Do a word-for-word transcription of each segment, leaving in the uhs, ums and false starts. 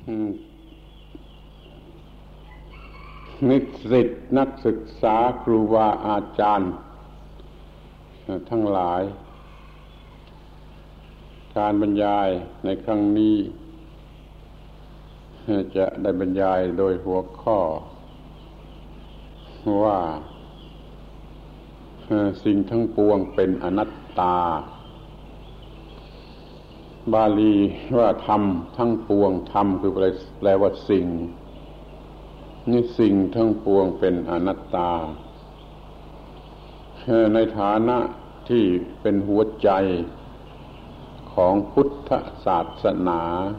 นิสิตนักศึกษาครูบาอาจารย์ทั้งหลายการบรรยายในครั้งนี้จะได้บรรยายโดยหัวข้อว่าสิ่งทั้งปวงเป็นอนัตตาบาลีว่าธรรมทั้งปวงธรรมคือแปลว่าสิ่งนี่สิ่งทั้งปวงเป็นอนัตตาในฐานะที่เป็นหัวใจของพุทธศาสนา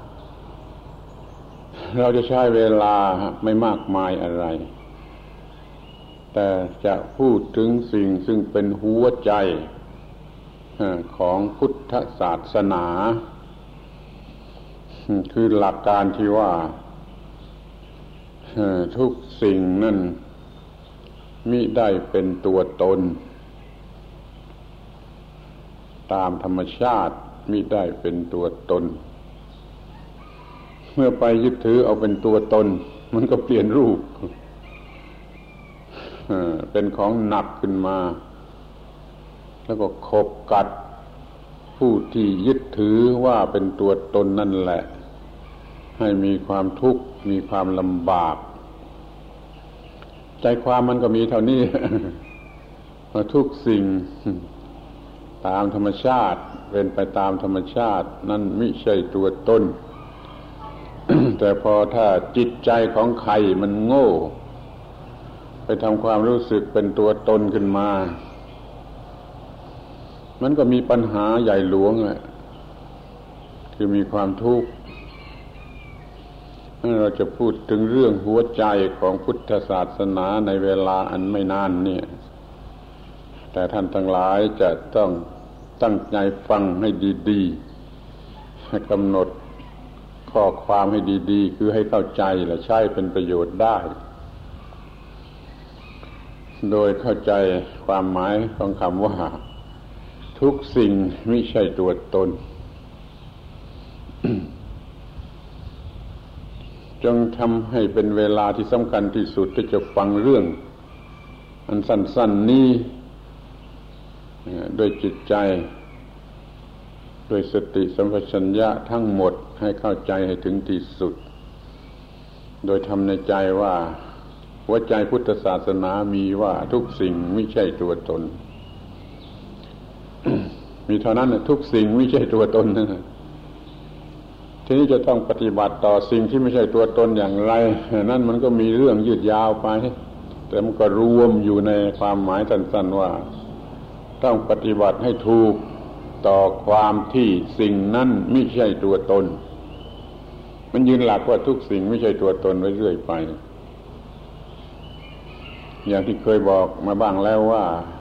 เราจะใช้เวลาไม่มากมายอะไรแต่จะพูดถึงสิ่งซึ่งเป็นหัวใจของพุทธศาสนาคือหลักการที่ว่าทุกสิ่งนั้นมิได้เป็นตัวตนตามธรรมชาติมิได้เป็นตัวตนเมื่อไปยึดถือเอาเป็นตัวตนมันก็เปลี่ยนรูปเป็นของหนักขึ้นมาแล้วก็ขบกัดผู้ที่ยึดถือว่าเป็นตัวตนนั่นแหละให้มีความทุกข์มีความลำบากใจความมันก็มีเท่านี้ทุกสิ่งตามธรรมชาติเป็นไปตามธรรมชาตินั่นไม่ใช่ตัวตน แต่พอถ้าจิตใจของใครมันโง่ไปทำความรู้สึกเป็นตัวตนขึ้นมามันก็มีปัญหาใหญ่หลวงแหละคือมีความทุกข์เราจะพูดถึงเรื่องหัวใจของพุทธศาสนาในเวลาอันไม่นานเนี่ยแต่ท่านทั้งหลายจะต้องตั้งใจฟังให้ดีๆให้กำหนดข้อความให้ดีๆคือให้เข้าใจและใช้เป็นประโยชน์ได้โดยเข้าใจความหมายของคำว่าทุกสิ่งไม่ใช่ตัวตน จงทำให้เป็นเวลาที่สำคัญที่สุดที่จะฟังเรื่องอันสั้นๆนี้ด้วยจิตใจด้วยสติสัมปชัญญะทั้งหมดให้เข้าใจให้ถึงที่สุดโดยทำในใจว่าหัวใจพุทธศาสนามีว่าทุกสิ่งไม่ใช่ตัวตน มีเท่านั้นทุกสิ่งไม่ใช่ตัวตนนะทีนี้จะต้องปฏิบัติต่อสิ่งที่ไม่ใช่ตัวตนอย่างไรนั่นมันก็มีเรื่องยืดยาวไปแต่มันก็รวมอยู่ในความหมายสั้นๆว่าต้องปฏิบัติให้ถูกต่อความที่สิ่งนั้นไม่ใช่ตัวตนมันยืนหลักว่าทุกสิ่งไม่ใช่ตัวตนไว้เรื่อยไปอย่างที่เคยบอกมาบ้างแล้วว่า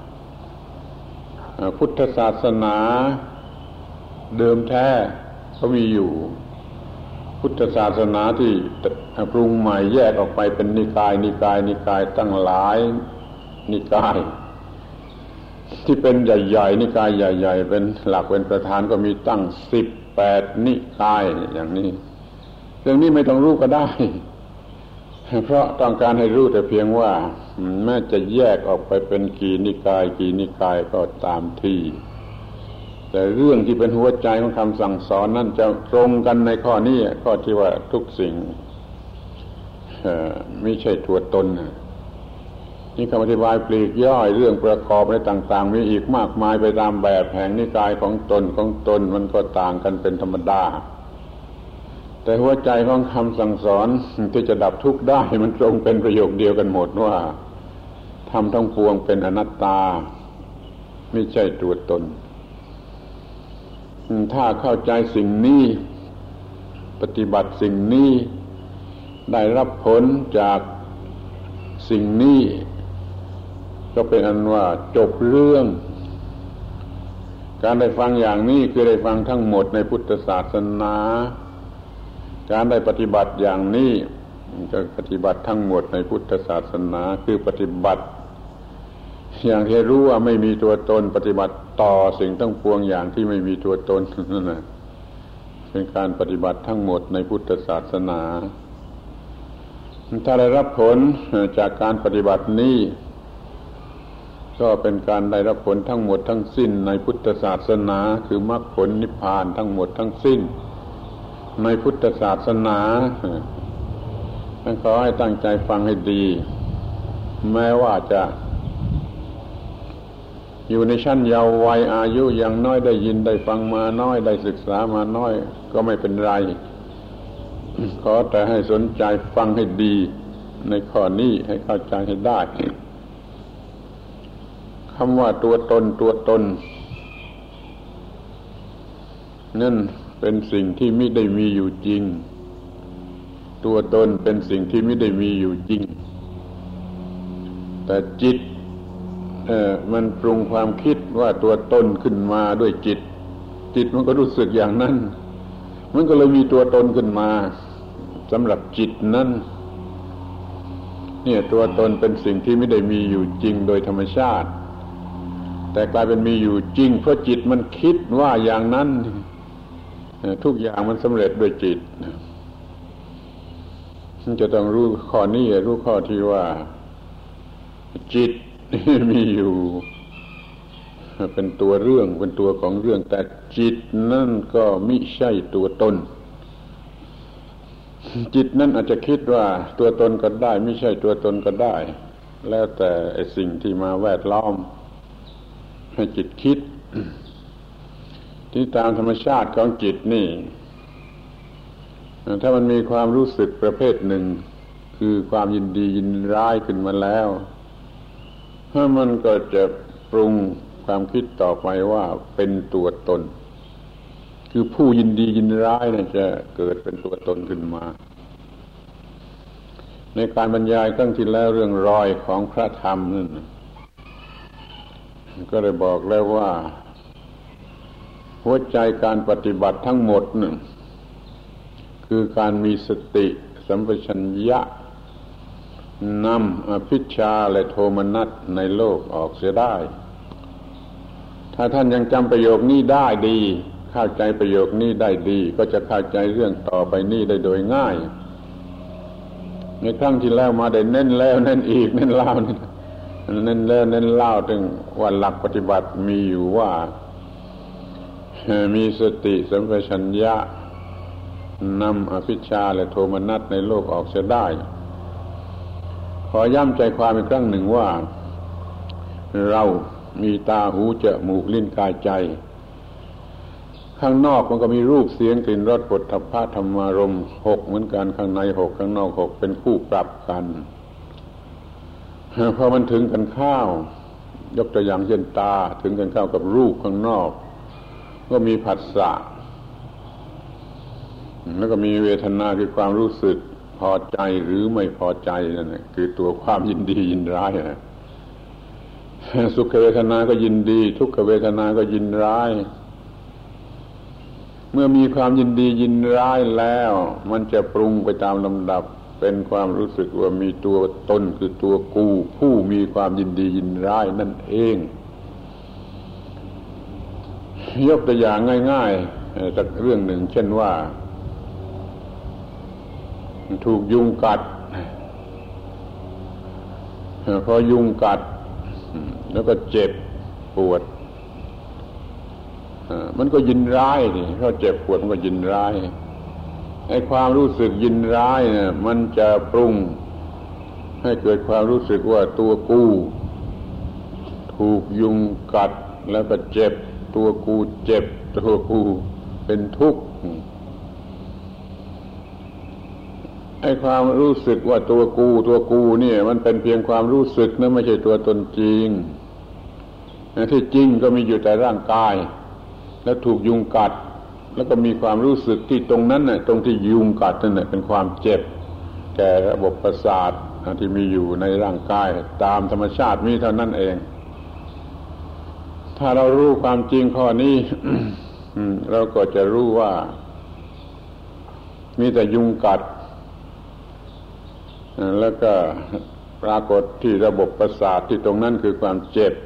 พุทธศาสนาเดิมแท้เขามีอยู่พุทธศาสนาที่ปรุงใหม่แยกออกไปเป็นนิกายนิกายนิกายตั้งหลายนิกายที่เป็นใหญ่ๆนิกายใหญ่ๆเป็นหลักเป็นประธานก็มีตั้งสิบแปดนิกายอย่างนี้เรื่องนี้ไม่ต้องรู้ก็ได้เพราะต้องการให้รู้แต่เพียงว่าแม้จะแยกออกไปเป็นกี่นิกายกี่นิกายก็ตามทีแต่เรื่องที่เป็นหัวใจของคำสั่งสอนนั่นจะตรงกันในข้อนี้ข้อที่ว่าทุกสิ่งไม่ใช่ตัวตนนี่คำอธิบายปลีกย่อยเรื่องประกอบอะไรต่างๆมีอีกมากมายไปตามแบบแห่งนิกายของตนของตนมันก็ต่างกันเป็นธรรมดาแต่หัวใจของคำสั่งสอนที่จะดับทุกข์ได้มันตรงเป็นประโยคเดียวกันหมดว่าธรรมทั้งปวงเป็นอนัตตาไม่ใช่ตัวตนถ้าเข้าใจสิ่งนี้ปฏิบัติสิ่งนี้ได้รับผลจากสิ่งนี้ก็เป็นอันว่าจบเรื่องการได้ฟังอย่างนี้คือได้ฟังทั้งหมดในพุทธศาสนาการได้ปฏิบัติอย่างนี้ก็ปฏิบัติทั้งหมดในพุทธศาสนาคือปฏิบัติอย่างที่รู้ว่าไม่มีตัวตนปฏิบัติต่อสิ่งทั้งปวงอย่างที่ไม่มีตัวตนนั่นแหละเป็นการปฏิบัติทั้งหมดในพุทธศาสนาถ้าได้รับผลจากการปฏิบัตินี้ก็เป็นการได้รับผลทั้งหมดทั้งสิ้นในพุทธศาสนาคือมรรคผลนิพพานทั้งหมดทั้งสิ้นในพุทธศาสนาขอให้ตั้งใจฟังให้ดีแม้ว่าจะอยู่ในชั้นเยาว์วัยอายุยังน้อยได้ยินได้ฟังมาน้อยได้ศึกษามาน้อยก็ไม่เป็นไรขอแต่ให้สนใจฟังให้ดีในข้อนี้ให้เข้าใจให้ได้คำว่าตัวตนตัวตนนั่นเป็นสิ่งที่ไม่ได้มีอยู่จริงตัวตนเป็นสิ่งที่ไม่ได้มีอยู่จริงแต่จิตเอ่อมันปรุงความคิดว่าตัวตนขึ้นมาด้วยจิตจิตมันก็รู้สึกอย่างนั้นมันก็เลยมีตัวตนขึ้นมาสำหรับจิตนั้นเนี่ยตัวตนเป็นสิ่งที่ไม่ได้มีอยู่จริงโดยธรรมชาติแต่กลายเป็นมีอยู่จริงเพราะจิตมันคิดว่าอย่างนั้นทุกอย่างมันสำเร็จด้วยจิตจะต้องรู้ข้อนี้รู้ข้อที่ว่าจิตมีอยู่เป็นตัวเรื่องเป็นตัวของเรื่องแต่จิตนั่นก็มิใช่ตัวตนจิตนั่นอาจจะคิดว่าตัวตนก็ได้ไม่ใช่ตัวตนก็ได้แล้วแต่ไอ้สิ่งที่มาแวดล้อมให้จิตคิดที่ตามธรรมชาติของจิตนี่ถ้ามันมีความรู้สึกประเภทหนึ่งคือความยินดียินร้ายขึ้นมาแล้วถ้ามันก็จะปรุงความคิดต่อไปว่าเป็นตัวตนคือผู้ยินดียินร้ายเนี่ยจะเกิดเป็นตัวตนขึ้นมาในการบรรยายครั้งที่แล้วเรื่องรอยของพระธรรมนั่นก็ได้บอกแล้วว่าหัวใจการปฏิบัติทั้งหมดนั่นคือการมีสติสัมปชัญญะนำอภิชฌาและโทมนัสในโลกออกเสียได้ถ้าท่านยังจำประโยคนี้ได้ดีเข้าใจประโยคนี้ได้ดีก็จะเข้าใจเรื่องต่อไปนี้ได้โดยง่ายในครั้งที่แล้วมาได้เน้นแล้วเน้นอีกเน้นเล่าเน้นแล้วเน้นเล่าถึงว่าหลักปฏิบัติมีอยู่ว่ามีสติสัมปชัญญะนำอภิชฌาและโทมนัสในโลกออกเสียได้ขอย้ำใจความอีกครั้งหนึ่งว่าเรามีตาหูจมูกลิ้นกายใจข้างนอกมันก็มีรูปเสียงกลิ่นรสโผฏฐัพพะธรรมารมณ์หกเหมือนกันข้างในหกข้างนอกหกเป็นคู่ปรับกันพอมันถึงกันข้าวยกตัวอย่างเช่นตาถึงกันข้าวกับรูปข้างนอกก็มีผัสสะแล้วก็มีเวทนาคือความรู้สึกพอใจหรือไม่พอใจนั่นแหละคือตัวความยินดียินร้ายนะสุขเวทนาก็ยินดีทุกขเวทนาก็ยินร้ายเมื่อมีความยินดียินร้ายแล้วมันจะปรุงไปตามลำดับเป็นความรู้สึกว่ามีตัวตนคือตัวกูผู้มีความยินดียินร้ายนั่นเองยกตัวอย่างง่ายๆสักเรื่องหนึ่งเช่นว่าถูกยุงกัดพอยุงกัดแล้วก็เจ็บปวดมันก็ยินร้ายนี่เพราะเจ็บปวดมันก็ยินร้ายไอ้ความรู้สึกยินร้ายเนี่ยมันจะปรุงให้เกิดความรู้สึกว่าตัวกูถูกยุงกัดแล้วก็เจ็บตัวกูเจ็บตัวกูเป็นทุกข์ไอ้ความรู้สึกว่าตัวกูตัวกูเนี่ยมันเป็นเพียงความรู้สึกนะไม่ใช่ตัวตนจริงที่จริงก็มีอยู่แต่ร่างกายแล้วถูกยุงกัดแล้วก็มีความรู้สึกที่ตรงนั้นน่ะตรงที่ยุงกัดนั่นน่ะเป็นความเจ็บแก่ระบบประสาทที่มีอยู่ในร่างกายตามธรรมชาติมีเท่านั้นเองถ้าเรารู้ความจริงข้อนี้ เราก็จะรู้ว่ามีแต่ยุงกัดแล้วก็ปรากฏที่ระบบประสาทที่ตรงนั้นคือความเจ็บ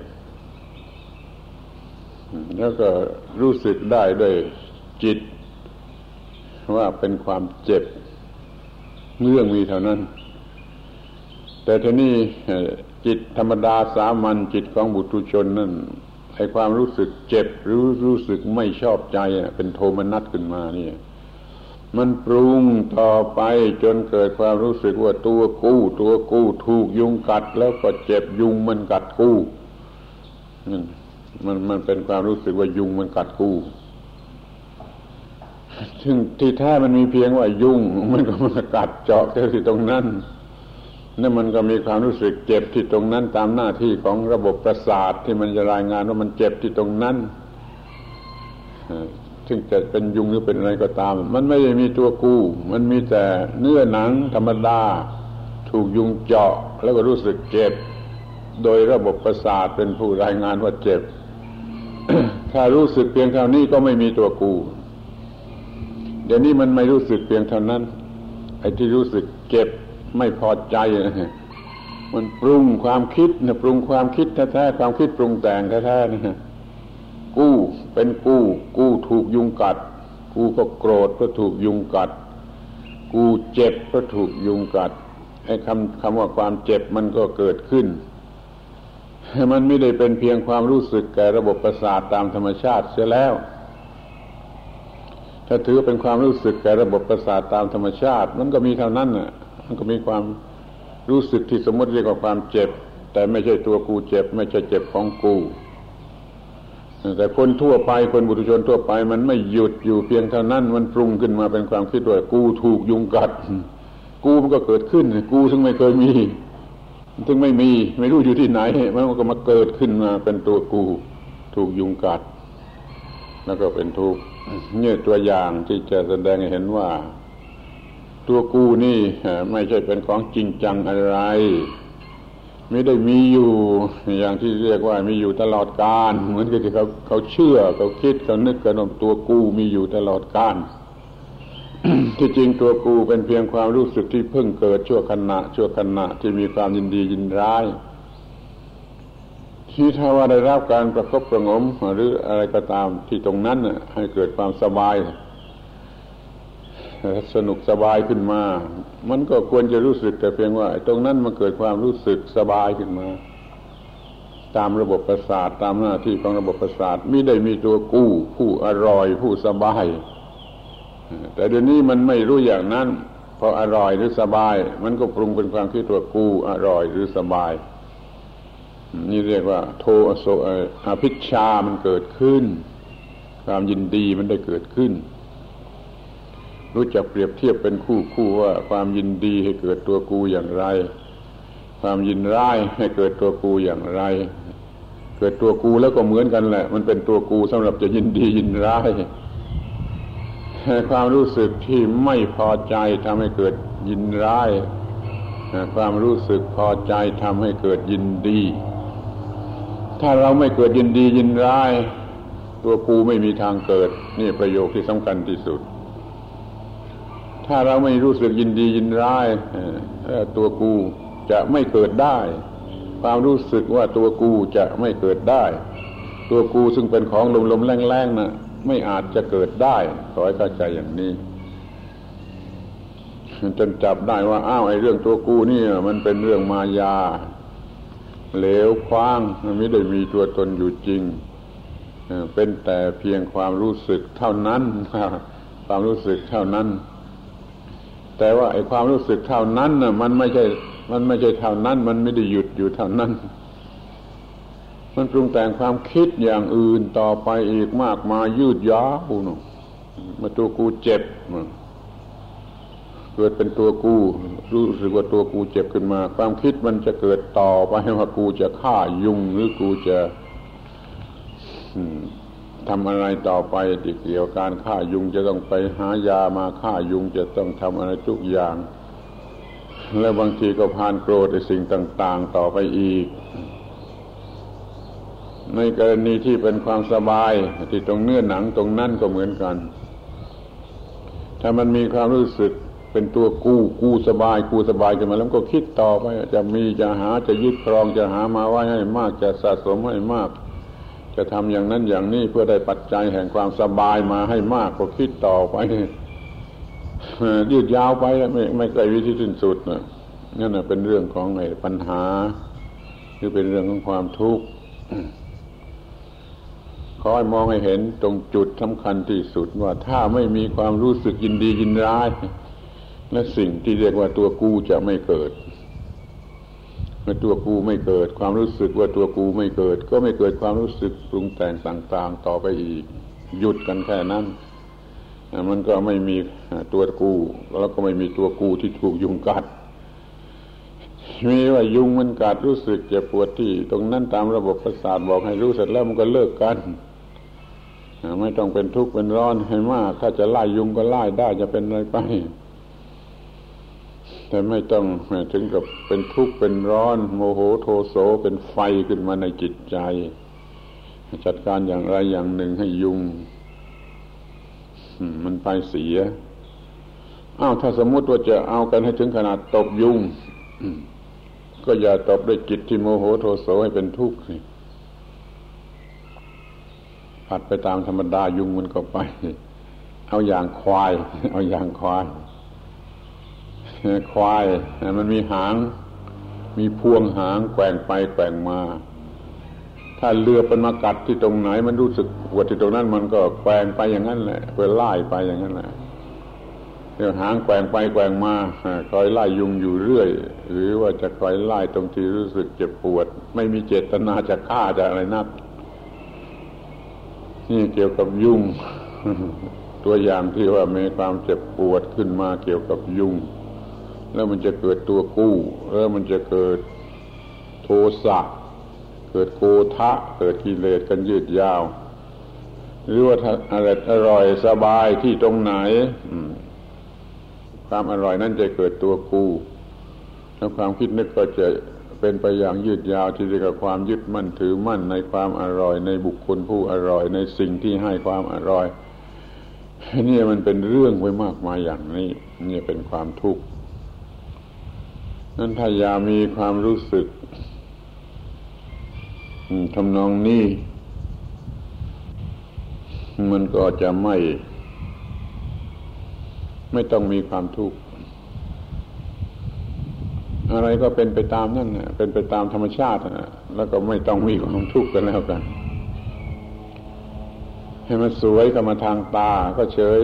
แล้วก็รู้สึกได้ด้วยจิตว่าเป็นความเจ็บเรื่องมีเท่านั้นแต่ทีนี้จิตธรรมดาสามัญจิตของบุตุชนนั่นไอ้ความรู้สึกเจ็บหรือรู้สึกไม่ชอบใจเป็นโทมนัสขึ้นมาเนี่ยมันปรุงต่อไปจนเกิดความรู้สึกว่าตัวกู้ตัวกู้ถูกยุงกัดแล้วก็เจ็บยุงมันกัดกู้นั่นมันมันเป็นความรู้สึกว่ายุงมันกัดกู้ซึ่งที่แท้มันมีเพียงว่ายุงมันก็มากัดเจาะแค่ที่ตรงนั้นนั่นมันก็มีความรู้สึกเจ็บที่ตรงนั้นตามหน้าที่ของระบบประสาทที่มันจะรายงานว่ามันเจ็บที่ตรงนั้นซึ่งจะเป็นยุงหรือเป็นอะไรก็ตามมันไม่ได้มีตัวกู้มันมีแต่เนื้อหนังธรรมดาถูกยุงเจาะแล้วก็รู้สึกเจ็บโดยระบบประสาทเป็นผู้รายงานว่าเจ็บ ถ้ารู้สึกเพียงเท่านี้ก็ไม่มีตัวกู้เดี๋ยวนี้มันไม่รู้สึกเพียงเท่านั้นไอ้ที่รู้สึกเจ็บไม่พอใจนะมันปรุงความคิดนะปรุงความคิดแท้ๆความคิดปรุงแต่งแท้ๆนะกู้เป็นกู้กู้ถูกยุงกัดกู้ก็โกรธเพราะถูกยุงกัดกู้เจ็บเพราะถูกยุงกัดไอ้คำคำว่าความเจ็บมันก็เกิดขึ้นมันไม่ได้เป็นเพียงความรู้สึกแก่ระบบประสาทตามธรรมชาติเสียแล้วถ้าถือเป็นความรู้สึกแก่ระบบประสาทตามธรรมชาติมันก็มีเท่านั้นน่ะมันก็มีความรู้สึกที่สมมติเรียกว่าความเจ็บแต่ไม่ใช่ตัวกูเจ็บไม่ใช่เจ็บของกูแต่คนทั่วไปคนบุตุชนทั่วไปมันไม่หยุดอยู่เพียงเท่านั้นมันปรุงขึ้นมาเป็นความคิดว่ากูถูกยุงกัดกูมันก็เกิดขึ้นกูซึ่งไม่เคยมีซึ่งไม่มีไม่รู้อยู่ที่ไหนมันก็มาเกิดขึ้นมาเป็นตัวกูถูกยุงกัดแล้วก็เป็นทุกข์นี่ตัวอย่างที่จะแสดงให้เห็นว่าตัวกูนี่ไม่ใช่เป็นของจริงจังอะไรไม่ได้มีอยู่อย่างที่เรียกว่ามีอยู่ตลอดกาลเหมือนกับที่เขาเขาเชื่อเขาคิดเขานึกกันว่าตัวกูมีอยู่ตลอดกาล ที่จริงตัวกูเป็นเพียงความรู้สึกที่เพิ่งเกิดชั่วขณะชั่วขณะที่มีความยินดียินร้ายที่ถ้าว่าได้รับการประคบประงมหรืออะไรก็ตามที่ตรงนั้นน่ะให้เกิดความสบายสนุกสบายขึ้นมามันก็ควรจะรู้สึกแต่เพียงว่าตรงนั้นมันเกิดความรู้สึกสบายขึ้นมาตามระบบประสาทตามหน้าที่ของระบบประสาทไม่ได้มีตัวกู้ผู้อร่อยผู้สบายแต่เดี๋ยวนี้มันไม่รู้อย่างนั้นพออร่อยหรือสบายมันก็ปรุงเป็นความคิดว่ากู้อร่อยหรือสบายนี่เรียกว่าโทโสอภิชฌามันเกิดขึ้นความยินดีมันได้เกิดขึ้นรู้จักเปรียบเทียบเป็นคู่คู่ว่าความยินดีให้เกิดตัวกูอย่างไรความยินร้ายให้เกิดตัวกูอย่างไรเกิดตัวกูแล้วก็เหมือนกันแหละมันเป็นตัวกูสำหรับจะยินดียินร้ายความรู้สึกที่ไม่พอใจทำให้เกิดยินร้ายความรู้สึกพอใจทำให้เกิดยินดีถ้าเราไม่เกิดยินดียินร้ายตัวกูไม่มีทางเกิดนี่ประโยคที่สำคัญที่สุดถ้าเราไม่รู้สึกยินดียินร้ายตัวกูจะไม่เกิดได้ความรู้สึกว่าตัวกูจะไม่เกิดได้ตัวกูซึ่งเป็นของลมๆแรงๆนะไม่อาจจะเกิดได้ขอให้เข้าใจอย่างนี้จนจับได้ว่าอ้าวไอ้เรื่องตัวกูนี่มันเป็นเรื่องมายาเหลวคว้างมันไม่ได้มีตัวตนอยู่จริงเป็นแต่เพียงความรู้สึกเท่านั้นความรู้สึกเท่านั้นแต่ว่าไอ้ความรู้สึกเท่านั้นน่ะมันไม่ใช่มันไม่ใช่เท่านั้นมันไม่ได้หยุดอยู่เท่านั้นมันปรุงแต่งความคิดอย่างอื่นต่อไปอีกมากมายยืดยาวนู่นมาตัวกูเจ็บเกิดเป็นตัวกูรู้สึกว่าตัวกูเจ็บขึ้นมาความคิดมันจะเกิดต่อไปว่ากูจะฆ่ายุงหรือกูจะทำอะไรต่อไปที่เกี่ยวกับการฆ่ายุงจะต้องไปหายามาฆ่ายุงจะต้องทำอะไรทุกอย่างและบางทีก็พานโกรธในสิ่งต่างๆต่อไปอีกในกรณีที่เป็นความสบายที่ตรงเนื้อหนังตรงนั้นก็เหมือนกันถ้ามันมีความรู้สึกเป็นตัวกู้กู้สบายกู้สบายขึ้นมาแล้วก็คิดต่อไปจะมีจะหาจะยึดครองจะหามาไว้ให้มากจะสะสมให้มากจะทำอย่างนั้นอย่างนี้เพื่อได้ปัจจัยแห่งความสบายมาให้มากก็คิดต่อไปยืดยาวไปไม่ไม่ไกลวิธีสิ้นสุดนะนั่นน่ะเป็นเรื่องของไอ้ปัญหาหรือเป็นเรื่องของความทุกข์ขอให้มองให้เห็นตรงจุดสำคัญที่สุดว่าถ้าไม่มีความรู้สึกยินดียินร้ายและสิ่งที่เรียกว่าตัวกูจะไม่เกิดเมื่อตัวกูไม่เกิดความรู้สึกว่าตัวกูไม่เกิดก็ไม่เกิดความรู้สึกปรุงแต่งต่างๆต่อไปอีกหยุดกันแค่นั้นมันก็ไม่มีตัวกูแล้วก็ไม่มีตัวกูที่ถูกยุงกัดมีว่ายุงมันกัดรู้สึกเจ็บปวดที่ตรงนั้นตามระบบประสาทบอกให้รู้เสร็จแล้วมันก็เลิกกันไม่ต้องเป็นทุกข์เป็นร้อนให้มากถ้าจะไล่ยุงก็ไล่ได้จะเป็นอะไรไปแต่ไม่ต้องถึงกับเป็นทุกข์เป็นร้อนโมโหโทโสเป็นไฟขึ้นมาในจิตใจจัดการอย่างไรอย่างหนึ่งให้ยุงมันไปเสียอ้าวถ้าสมมุติว่าจะเอากันให้ถึงขนาดตบยุงก็อย่าตบด้วยจิตที่โมโหโทโสให้เป็นทุกข์สิผัดไปตามธรรมดายุงมันก็ไปเอาอย่างควายเอาอย่างควายควายมันมีหางมีพวงหางแกว่งไปแกว่งมาถ้าเรือเป็นมากัดที่ตรงไหนมันรู้สึกปวดที่ตรงนั้นมันก็แกว่งไปอย่างนั้นแหละเพื่อไล่ไปอย่างนั้นแหละเดี๋ยวหางแกว่งไปแกว่งมาคอยไล่ยุงอยู่เรื่อยหรือว่าจะคอยไล่ตรงที่รู้สึกเจ็บปวดไม่มีเจตนาจะฆ่าจะอะไรนักนี่เกี่ยวกับยุงตัวอย่างที่ว่ามีความเจ็บปวดขึ้นมาเกี่ยวกับยุงแล้วมันจะเกิดตัวกู้แล้วมันจะเกิดโทสะเกิดโกฏะเกิดกิเลสกันยืดยาวหรือว่าอร่อยอร่อยสบายที่ตรงไหนความอร่อยนั้นจะเกิดตัวกูแล้วความคิดนึกก็จะเป็นไปอย่างยืดยาวที่เรียกว่าความยึดมั่นถือมั่นในความอร่อยในบุคคลผู้อร่อยในสิ่งที่ให้ความอร่อยนี่มันเป็นเรื่องไว้มากมายอย่างนี้นี่เป็นความทุกข์นั้นถ้าอย่ามีความรู้สึกทำนองนี้มันก็จะไม่ไม่ต้องมีความทุกข์อะไรก็เป็นไปตามนั่นนะเป็นไปตามธรรมชาตินะแล้วก็ไม่ต้องมีความทุกข์กันแล้วกันให้มันสวยเข้ามาทางตาก็เฉย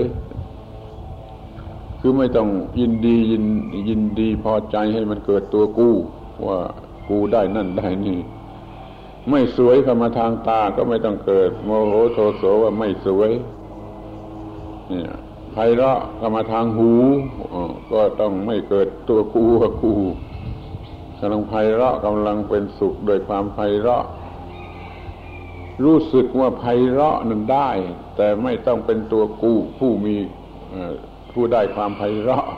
คือไม่ต้องยินดียินยินดีพอใจให้มันเกิดตัวกูว่ากูได้นั่นได้นี่ไม่สวยเข้ามาทางตาก็ไม่ต้องเกิดโมโหโทโสว่าไม่สวยเนี่ยไพเราะเข้ามาทางหูก็ต้องไม่เกิดตัวกูว่ากูกำลังไพเราะกำลังเป็นสุขโดยความไพเราะรู้สึกว่าไพเราะนั้นได้แต่ไม่ต้องเป็นตัวกูผู้มีผู้ได้ความไพเราะ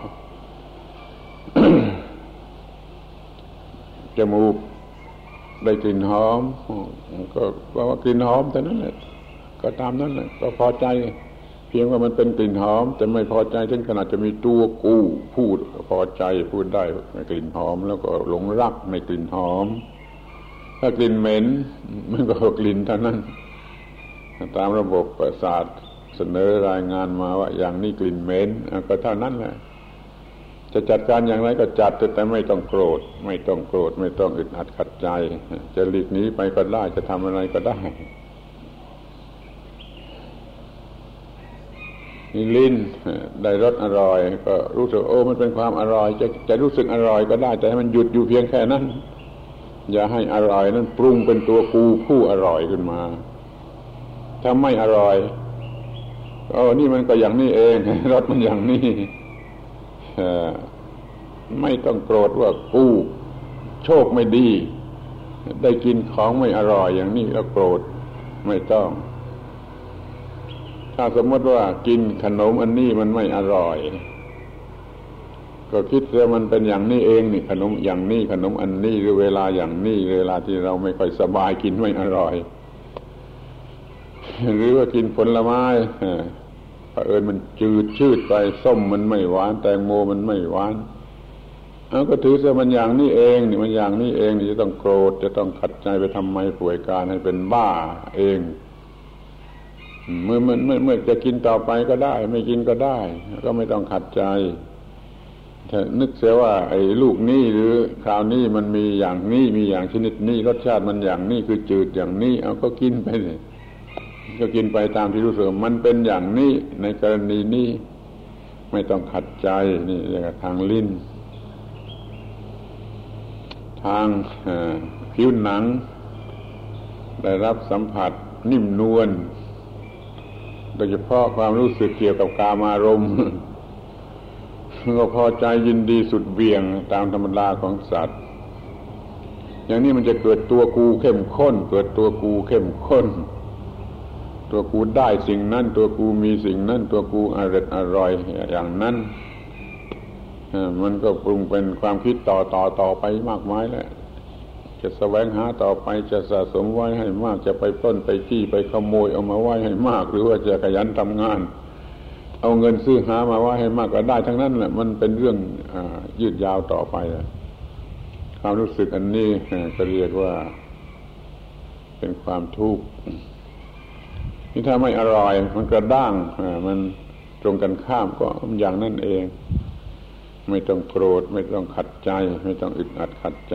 จมูกได้กลิ่นหอมก็ว่ากลิ่นหอมแต่นั้นแหละก็ตามนั้นแหละก็พอใจเพียงว่ามันเป็นกลิ่นหอมแต่ไม่พอใจถึงขนาดจะมีตัวกูพูดพอใจพูดได้กลิ่นหอมแล้วก็หลงรักในกลิ่นหอมถ้ากลิ่นเหม็นมันก็กลิ่นเท่านั้นตามระบบประสาทเสนอรายงานมาว่าอย่างนี้กลิ่นเหม็นก็เท่านั้นแหละจะจัดการอย่างไรก็จัดแต่ไม่ต้องโกรธไม่ต้องโกรธไม่ต้องอึดอัดขัดใจจะหลีกหนีไปก็ได้จะทำอะไรก็ได้ลิ้นได้รสอร่อยก็รู้สึกโอ้มันเป็นความอร่อยจะจะรู้สึกอร่อยก็ได้แต่ให้มันหยุดอยู่เพียงแค่นั้นอย่าให้อร่อยนั้นปรุงเป็นตัวกูผู้อร่อยขึ้นมาถ้าไม่อร่อยโอ้นี่มันก็อย่างนี้เองรสมันอย่างนี้ไม่ต้องโกรธว่ากูโชคไม่ดีได้กินของไม่อร่อยอย่างนี้แล้วโกรธไม่ต้องถ้าสมมติว่ากินขนมอันนี้มันไม่อร่อยก็คิดว่ามันเป็นอย่างนี้เองนี่ขนมอย่างนี้ขนมอันนี้หรือเวลาอย่างนี้เวลาที่เราไม่ค่อยสบายกินไม่อร่อยหรือว่ากินผลไม้เผอิญมันจืดชืดไปส้มมันไม่หวานแตงโมมันไม่หวานเอาก็ถือว่ามันอย่างนี้เองนี่มันอย่างนี้เองนี่จะต้องโกรธจะต้องขัดใจไปทำไมป่วยการให้เป็นบ้าเองเมื่อเมื่อเมื่อเมื่อจะกินต่อไปก็ได้ไม่กินก็ได้ก็ไม่ต้องขัดใจถ้านึกเสียว่าไอ้ลูกนี้หรือคราวนี้มันมีอย่างนี้มีอย่างชนิดนี้รสชาติมันอย่างนี้คือจืดอย่างนี้เอาก็กินไปเลยก็กินไปตามที่รู้สึกมันเป็นอย่างนี้ในกรณีนี้ไม่ต้องขัดใจนี่เรียกว่าทางลิ้นทางผิวหนังได้รับสัมผัสนิ่มนวลโดยเฉพาะความรู้สึกเกี่ยวกับกามารมณ์ก็พอใจยินดีสุดเบี่ยงตามธรรมดาของสัตว์อย่างนี้มันจะเกิดตัวกูเข้มข้นเกิดตัวกูเข้มข้นตัวกูได้สิ่งนั้นตัวกูมีสิ่งนั้นตัวกูอร่อยอร่อยอย่างนั้นมันก็ปรุงเป็นความคิดต่อต่อต่อไปมากมายแหละจะแสวงหาต่อไปจะสะสมไว้ให้มากจะไปปล้นไปจี้ไปขโมยเอามาไว้ให้มากหรือว่าจะขยันทำงานเอาเงินซื้อหามาไว้ให้มากก็ได้ทั้งนั้นแหละมันเป็นเรื่องยืดยาวต่อไปความรู้สึกอันนี้ก็เรียกว่าเป็นความทุกข์นี่ถ้าไม่อร่อยมันกระด้างมันตรงกันข้ามก็อย่างนั้นเองไม่ต้องโกรธไม่ต้องขัดใจไม่ต้องอึดอัดขัดใจ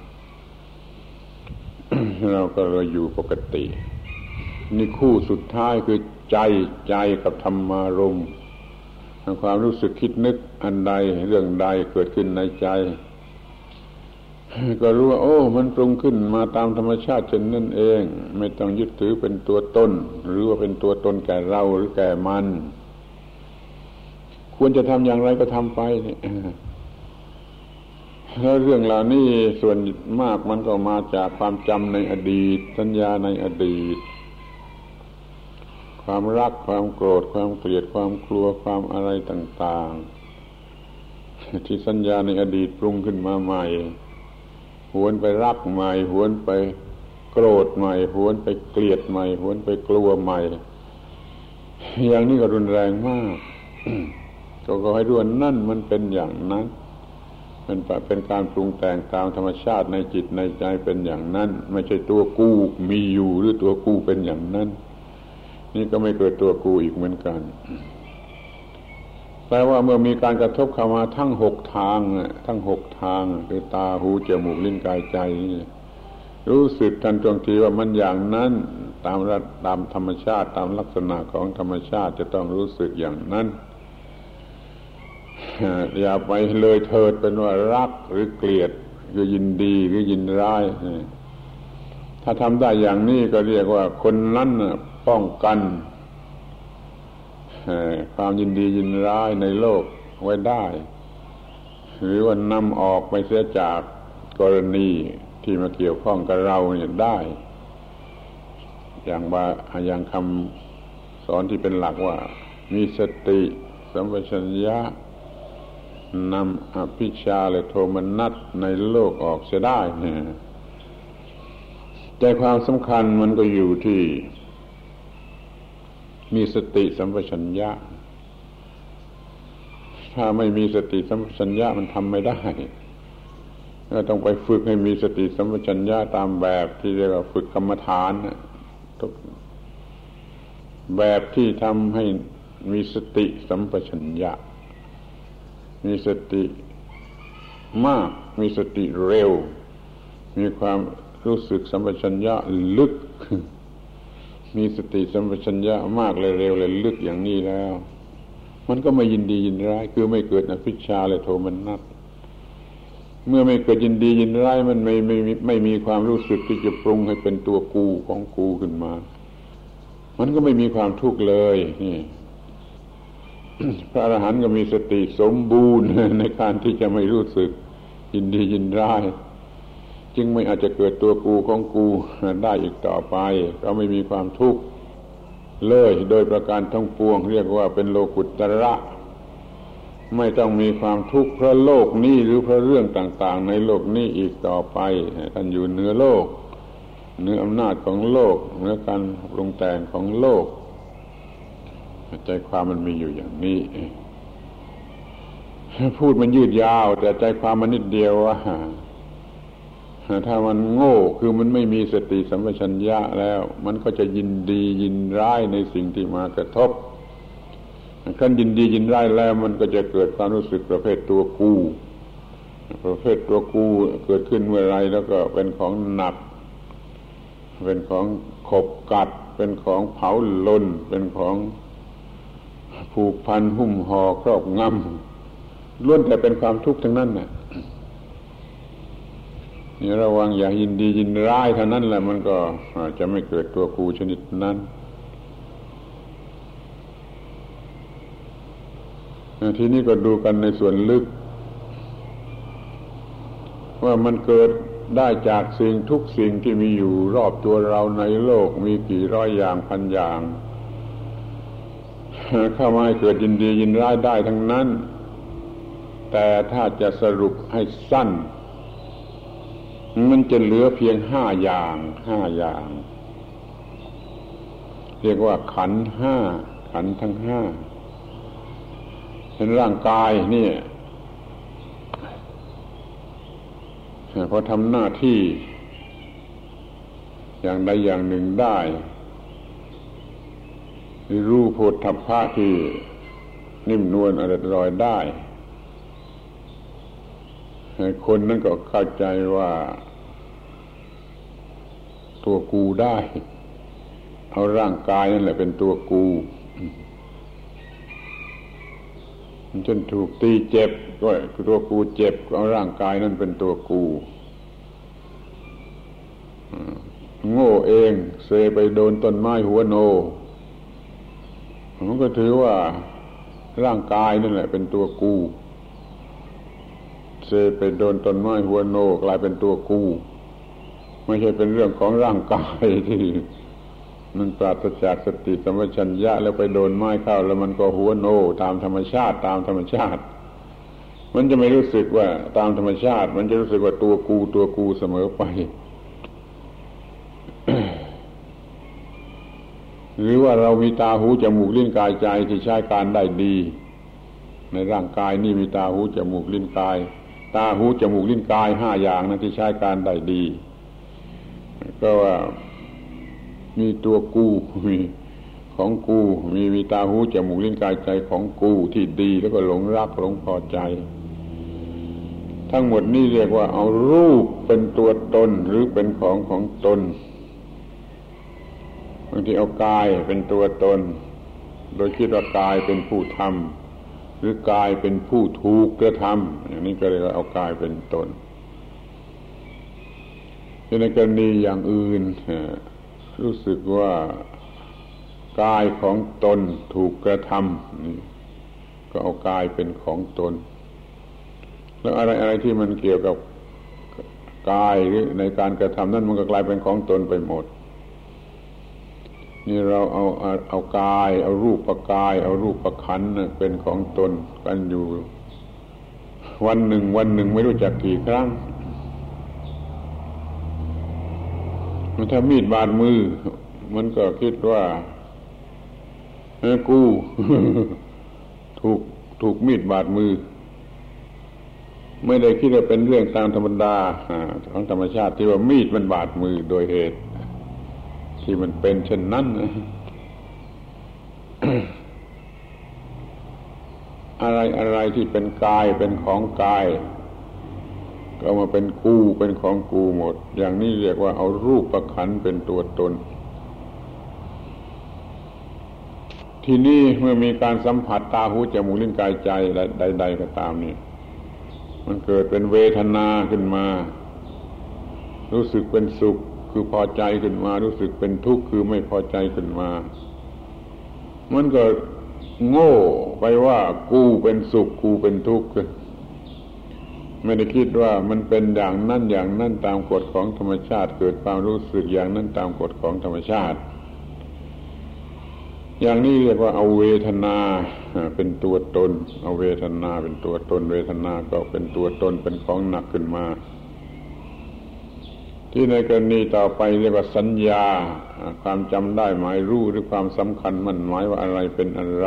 เราก็เลยอยู่ปกตินี่คู่สุดท้ายคือใจใจกับธรรมารมณ์ความรู้สึกคิดนึกอันใดเรื่องใดเกิดขึ้นในใจก็รู้ว่าโอ้มันปรุงขึ้นมาตามธรรมชาติเช่นนั่นเองไม่ต้องยึดถือเป็นตัวตนหรือว่าเป็นตัวตนแก่เราหรือแก่มันควรจะทำอย่างไรก็ทำไปแล้วเรื่องเหล่านี้ส่วนมากมันก็มาจากความจำในอดีตสัญญาในอดีตความรักความโกรธความเกลียดความกลัวความอะไรต่างๆที่สัญญาในอดีตปรุงขึ้นมาใหม่หวนไปรักใหม่หวนไปโกรธใหม่หวนไปเกลียดใหม่หวนไปกลัวใหม่อย่างนี้ก็รุนแรงมาก ก็ขอให้รู้ว่านั่นมันเป็นอย่างนั้นมันเป็นการปรุงแต่งตามธรรมชาติในจิตในใจเป็นอย่างนั้นไม่ใช่ตัวกูมีอยู่หรือตัวกูเป็นอย่างนั้นนี่ก็ไม่เกิดตัวกูอีกเหมือนกันแปลว่าเมื่อมีการกระทบเข้ามาทั้งหกทางทั้งหกทางคือตาหูจมูกลิ้นกายใจนี่รู้สึกทันท่วงทีว่ามันอย่างนั้นตามระตามธรรมชาติตามลักษณะของธรรมชาติจะต้องรู้สึกอย่างนั้นอย่าไปเลยเถิดเป็นว่ารักหรือเกลียดคือยินดีหรือยินร้ายถ้าทำได้อย่างนี้ก็เรียกว่าคนนั้นป้องกันความยินดียินร้ายในโลกไว้ได้หรือว่านำออกไปเสียจากกรณีที่มาเกี่ยวข้องกับเราเนี่ยได้อย่างว่าอย่างคำสอนที่เป็นหลักว่ามีสติสัมปชัญญะนำอภิชาและโทมนัสในโลกออกเสียได้เนี่ยใจความสำคัญมันก็อยู่ที่มีสติสัมปชัญญะถ้าไม่มีสติสัมปชัญญะมันทำไม่ได้ก็ต้องไปฝึกให้มีสติสัมปชัญญะตามแบบที่เรียกว่าฝึกกรรมฐานแบบที่ทำให้มีสติสัมปชัญญะมีสติมากมีสติเร็วมีความรู้สึกสัมปชัญญะลึกมีสติสัมปชัญญะมากเลยเร็วเลยลึกอย่างนี้แล้วมันก็ไม่ยินดียินร้ายคือไม่เกิดอภิชาและโทมนัสเมื่อไม่เกิดยินดียินร้ายมันไม่ไม่ไม่มีความรู้สึกที่จะปรุงให้เป็นตัวกูของกูขึ้นมามันก็ไม่มีความทุกข์เลยนี่พระอรหันต์ก็มีสติสมบูรณ์ในการที่จะไม่รู้สึกยินดียินร้ายจึงไม่อาจจะเกิดตัวกูของกูได้อีกต่อไปเราไม่มีความทุกข์เลยโดยประการทั้งปวงเรียกว่าเป็นโลกุตระไม่ต้องมีความทุกข์เพราะโลกนี้หรือเพราะเรื่องต่างๆในโลกนี้อีกต่อไปท่านอยู่เหนือโลกเหนืออำนาจของโลกเหนือการปรุงแต่งของโลกใจความมันมีอยู่อย่างนี้พูดมันยืดยาวแต่ใจความมันนิดเดียวว่าถ้ามันโง่คือมันไม่มีสติสัมปชัญญะแล้วมันก็จะยินดียินร้ายในสิ่งที่มากระทบขั้นยินดียินร้ายแล้วมันก็จะเกิดความรู้สึกประเภทตัวกูประเภทตัวกูเกิดขึ้นเมื่อไรแล้วก็เป็นของหนักเป็นของขบกัดเป็นของเผาลนเป็นของผูกพันหุ้มห่อครอบงำล้วนแต่เป็นความทุกข์ทั้งนั้นน่ะนี่ระวังอย่ายินดียินร้ายเท่านั้นแหละมันก็จะไม่เกิดตัวกูชนิดนั้นทีนี้ก็ดูกันในส่วนลึกว่ามันเกิดได้จากสิ่งทุกสิ่งที่มีอยู่รอบตัวเราในโลกมีกี่ร้อยอย่างพันอย่างเข้ามาให้เกิดยินดียินร้ายได้ทั้งนั้นแต่ถ้าจะสรุปให้สั้นมันจะเหลือเพียงห้าอย่างห้าอย่างเรียกว่าขันธ์ห้าขันธ์ทั้งห้าเป็นร่างกายนี่พอทำหน้าที่อย่างใดอย่างหนึ่งได้รู้โผฏฐัพพะที่นิ่มนวลอร่อยได้คนนั้นก็เข้าใจว่าตัวกูได้เอาร่างกายนั่นแหละเป็นตัวกูจนถูกตีเจ็บก็ตัวกูเจ็บเอาร่างกายนั่นเป็นตัวกูโง่เองเซไปโดนต้นไม้หัวโนมันก็ถือว่าร่างกายนั่นแหละเป็นตัวกูเซไปโดนต้นไม้หัวโนกลายเป็นตัวกูไม่ใช่เป็นเรื่องของร่างกายที่มันปราศจากสติสัมปชัญญะแล้วไปโดนไม้เข้าแล้วมันก็หัวโนตามธรรมชาติตามธรรมชาติมันจะไม่รู้สึกว่าตามธรรมชาติมันจะรู้สึกว่าตัวกูตัวกูเสมอไป หรือว่าเรามีตาหูจมูกลิ้นกายใจที่ใช้การได้ดีในร่างกายนี่มีตาหูจมูกลิ้นกายตาหูจมูกลิ้นกายห้าอย่างนะที่ใช้การได้ดีก็ว่ามีตัวกูมีของกูมีมีตาหูจมูกลิ้นกายใจของกูที่ดีแล้วก็หลงรักหลงพอใจทั้งหมดนี้เรียกว่าเอารูปเป็นตัวตนหรือเป็นของของตนบางทีเอากายเป็นตัวตนโดยคิดว่ากายเป็นผู้ทำหรือกายเป็นผู้ถูกกระทำอย่างนี้ก็เรียกว่าเอากายเป็นตนในกรณีอย่างอื่นรู้สึกว่ากายของตนถูกกระทำนี่ก็เอากายเป็นของตนแล้วอะไรอะไรที่มันเกี่ยวกับกายหรือในการกระทำนั้นมันก็กลายเป็นของตนไปหมดนี่เราเอาเอาเอากายเอารูปกายเอารูปขันธ์เป็นของตนกันอยู่วันหนึ่งวันหนึ่งไม่รู้จักกี่ครั้งถ้ามีดบาดมือมันก็คิดว่าเออกู ถูกถูกมีดบาดมือไม่ได้คิดว่าเป็นเรื่องตามธรรมดาของธรรมชาติที่ว่ามีดมันบาดมือโดยเหตุที่มันเป็นเช่นนั้น อะไรอะไรที่เป็นกายเป็นของกายก็มาเป็นกูเป็นของกูหมดอย่างนี้เรียกว่าเอารูปประขันเป็นตัวตนทีนี้เมื่อมีการสัมผัสตาหูจมูกลิ้นกายใจใดๆก็ตามนี่มันเกิดเป็นเวทนาขึ้นมารู้สึกเป็นสุขคือพอใจขึ้นมารู้สึกเป็นทุกข์คือไม่พอใจขึ้นมามันก็โง่ไปว่ากูเป็นสุขกูเป็นทุกข์ไม่ได้คิดว่ามันเป็นอย่างนั้นอย่างนั้นตามกฎของธรรมชาติเกิดความรู้สึกอย่างนั้นตามกฎของธรรมชาติอย่างนี้เรียกว่าเอาเวทนาเป็นตัวตนเอาเวทนาเป็นตัวตนเวทนาก็เป็นตัวตนเป็นของหนักขึ้นมาที่ในกรณีต่อไปเรียกว่าสัญญาความจำได้หมายรู้หรือความสำคัญมั่นหมายว่าอะไรเป็นอะไร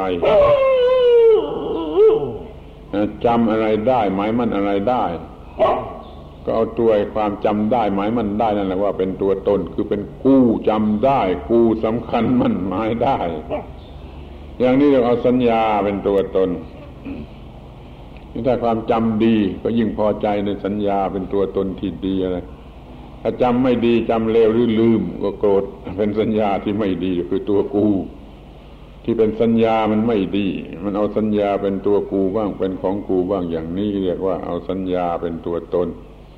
จำอะไรได้หมายมั่นอะไรได้ก็เอาตัวความจำได้หมายมันได้นั่นแหละว่าเป็นตัวตนคือเป็นกูจำได้กูสำคัญมันหมายได้อย่างนี้เราเอาสัญญาเป็นตัวตนถ้าความจำดีก็ยิ่งพอใจในสัญญาเป็นตัวตนที่ดีอะไรถ้าจำไม่ดีจำเลวหรือลืมก็โกรธเป็นสัญญาที่ไม่ดีคือตัวกูที่เป็นสัญญามันไม่ดีมันเอาสัญญาเป็นตัวกูบ้างเป็นของกูบ้างอย่างนี้เรียกว่าเอาสัญญาเป็นตัวตน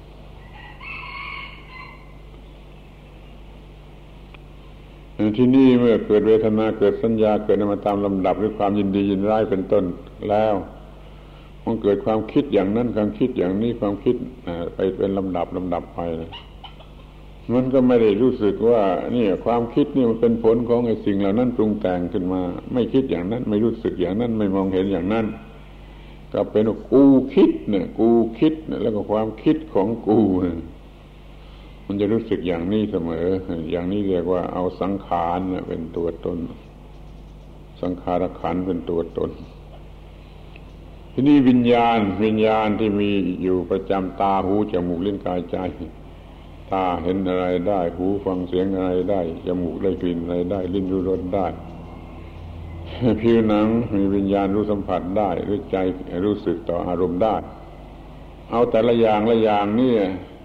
ที่นี่เมื่อเกิดเวทนาเกิดสัญญาเกิดมาตามลำดับหรือความยินดียินร้ายเป็นต้นแล้วมันเกิดความคิดอย่างนั้นความคิดอย่างนี้ความคิดไปเป็นลำดับลำดับไปมันก็ไม่ได้รู้สึกว่านี่ความคิดนี่มันเป็นผลของไอ้สิ่งเหล่านั้นปรุงแต่งขึ้นมาไม่คิดอย่างนั้นไม่รู้สึกอย่างนั้นไม่มองเห็นอย่างนั้นก็เป็นกูคิดเนี่ยกูคิดแล้วก็ความคิดของกูมันจะรู้สึกอย่างนี้เสมออย่างนี้เรียกว่าเอาสังขารเป็นตัวตนสังขารขันธ์เป็นตัวตนที่นี่วิญญาณวิญญาณที่มีอยู่ประจำตาหูจมูกลิ้นกายใจตาเห็นอะไรได้หูฟังเสียงอะไรได้จมูกได้กลิ่นอะไรได้ลิ้นรู้รสได้ผิวหนังมีวิญญาณรู้สัมผัสได้หรือใจรู้สึกต่ออารมณ์ได้เอาแต่ละอย่างละอย่างนี่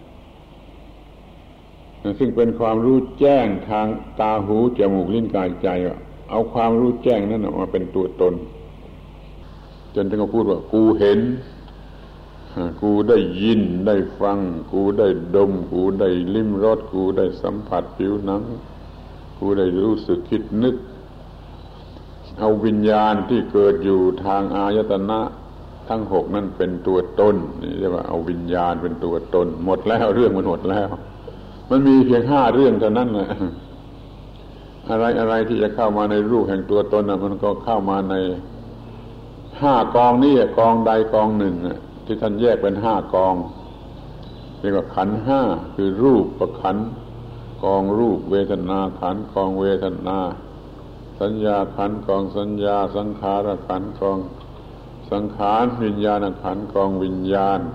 ซึ่งเป็นความรู้แจ้งทางตาหูจมูกลิ้นกายใจเอาความรู้แจ้งนั้นมาเป็นตัวตนจนถึงเขาพูดว่ากูเห็นกูได้ยินได้ฟังกูได้ดมกูได้ลิ้มรสกูได้สัมผัสผิวหนังกูได้รู้สึกคิดนึกเอาวิญญาณที่เกิดอยู่ทางอายตนะทั้งหกนั่นเป็นตัวตนนี่เรียกว่าเอาวิญญาณเป็นตัวตนหมดแล้วเรื่องมันหมดแล้วมันมีเพียงห้าเรื่องเท่านั้นแหละอะไรอะไรที่จะเข้ามาในรูปแห่งตัวตนน่ะมันก็เข้ามาในห้ากองนี้กองใดกองหนึ่งที่ท่านแยกเป็นห้ากองเรียกว่าขันธ์ห้าคือรูปประขันธ์กองรูปเวทนาขันธ์กองเวทนาสัญญาขันธ์กองสัญญาสังขารขันธ์กองสังขารวิญญาณขันธ์กองวิญญาณ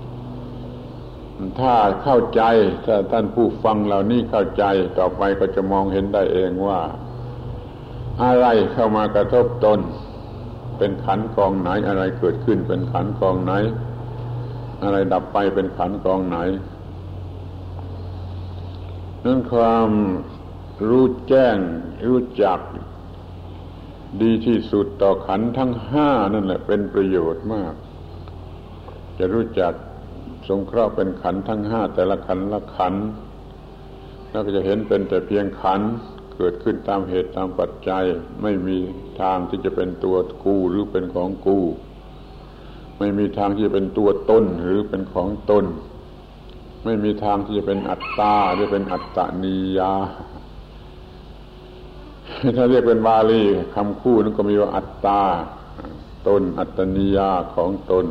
ถ้าเข้าใจถ้าท่านผู้ฟังเหล่านี้เข้าใจต่อไปก็จะมองเห็นได้เองว่าอะไรเข้ามากระทบตนเป็นขันธ์กองไหนอะไรเกิดขึ้นเป็นขันธ์กองไหนอะไรดับไปเป็นขันธ์กองไหนนั้นความรู้แจ้งรู้จักดีที่สุดต่อขันธ์ทั้งห้านั่นแหละเป็นประโยชน์มากจะรู้จักสงเคราะห์เป็นขันธ์ทั้งห้าแต่ละขันธ์ละขันธ์แล้วก็จะเห็นเป็นแต่เพียงขันธ์เกิดขึ้นตามเหตุตามปัจจัยไม่มีทางที่จะเป็นตัวกูหรือเป็นของกูไม่มีทางที่จะเป็นตัวตนหรือเป็นของตนไม่มีทางที่จะเป็นอัตตาหรือเป็นอัตตนิยาถ้าเรียกเป็นบาลีคำคู่นั้นก็มีว่าอัตตาตนอัตตนิยาของตน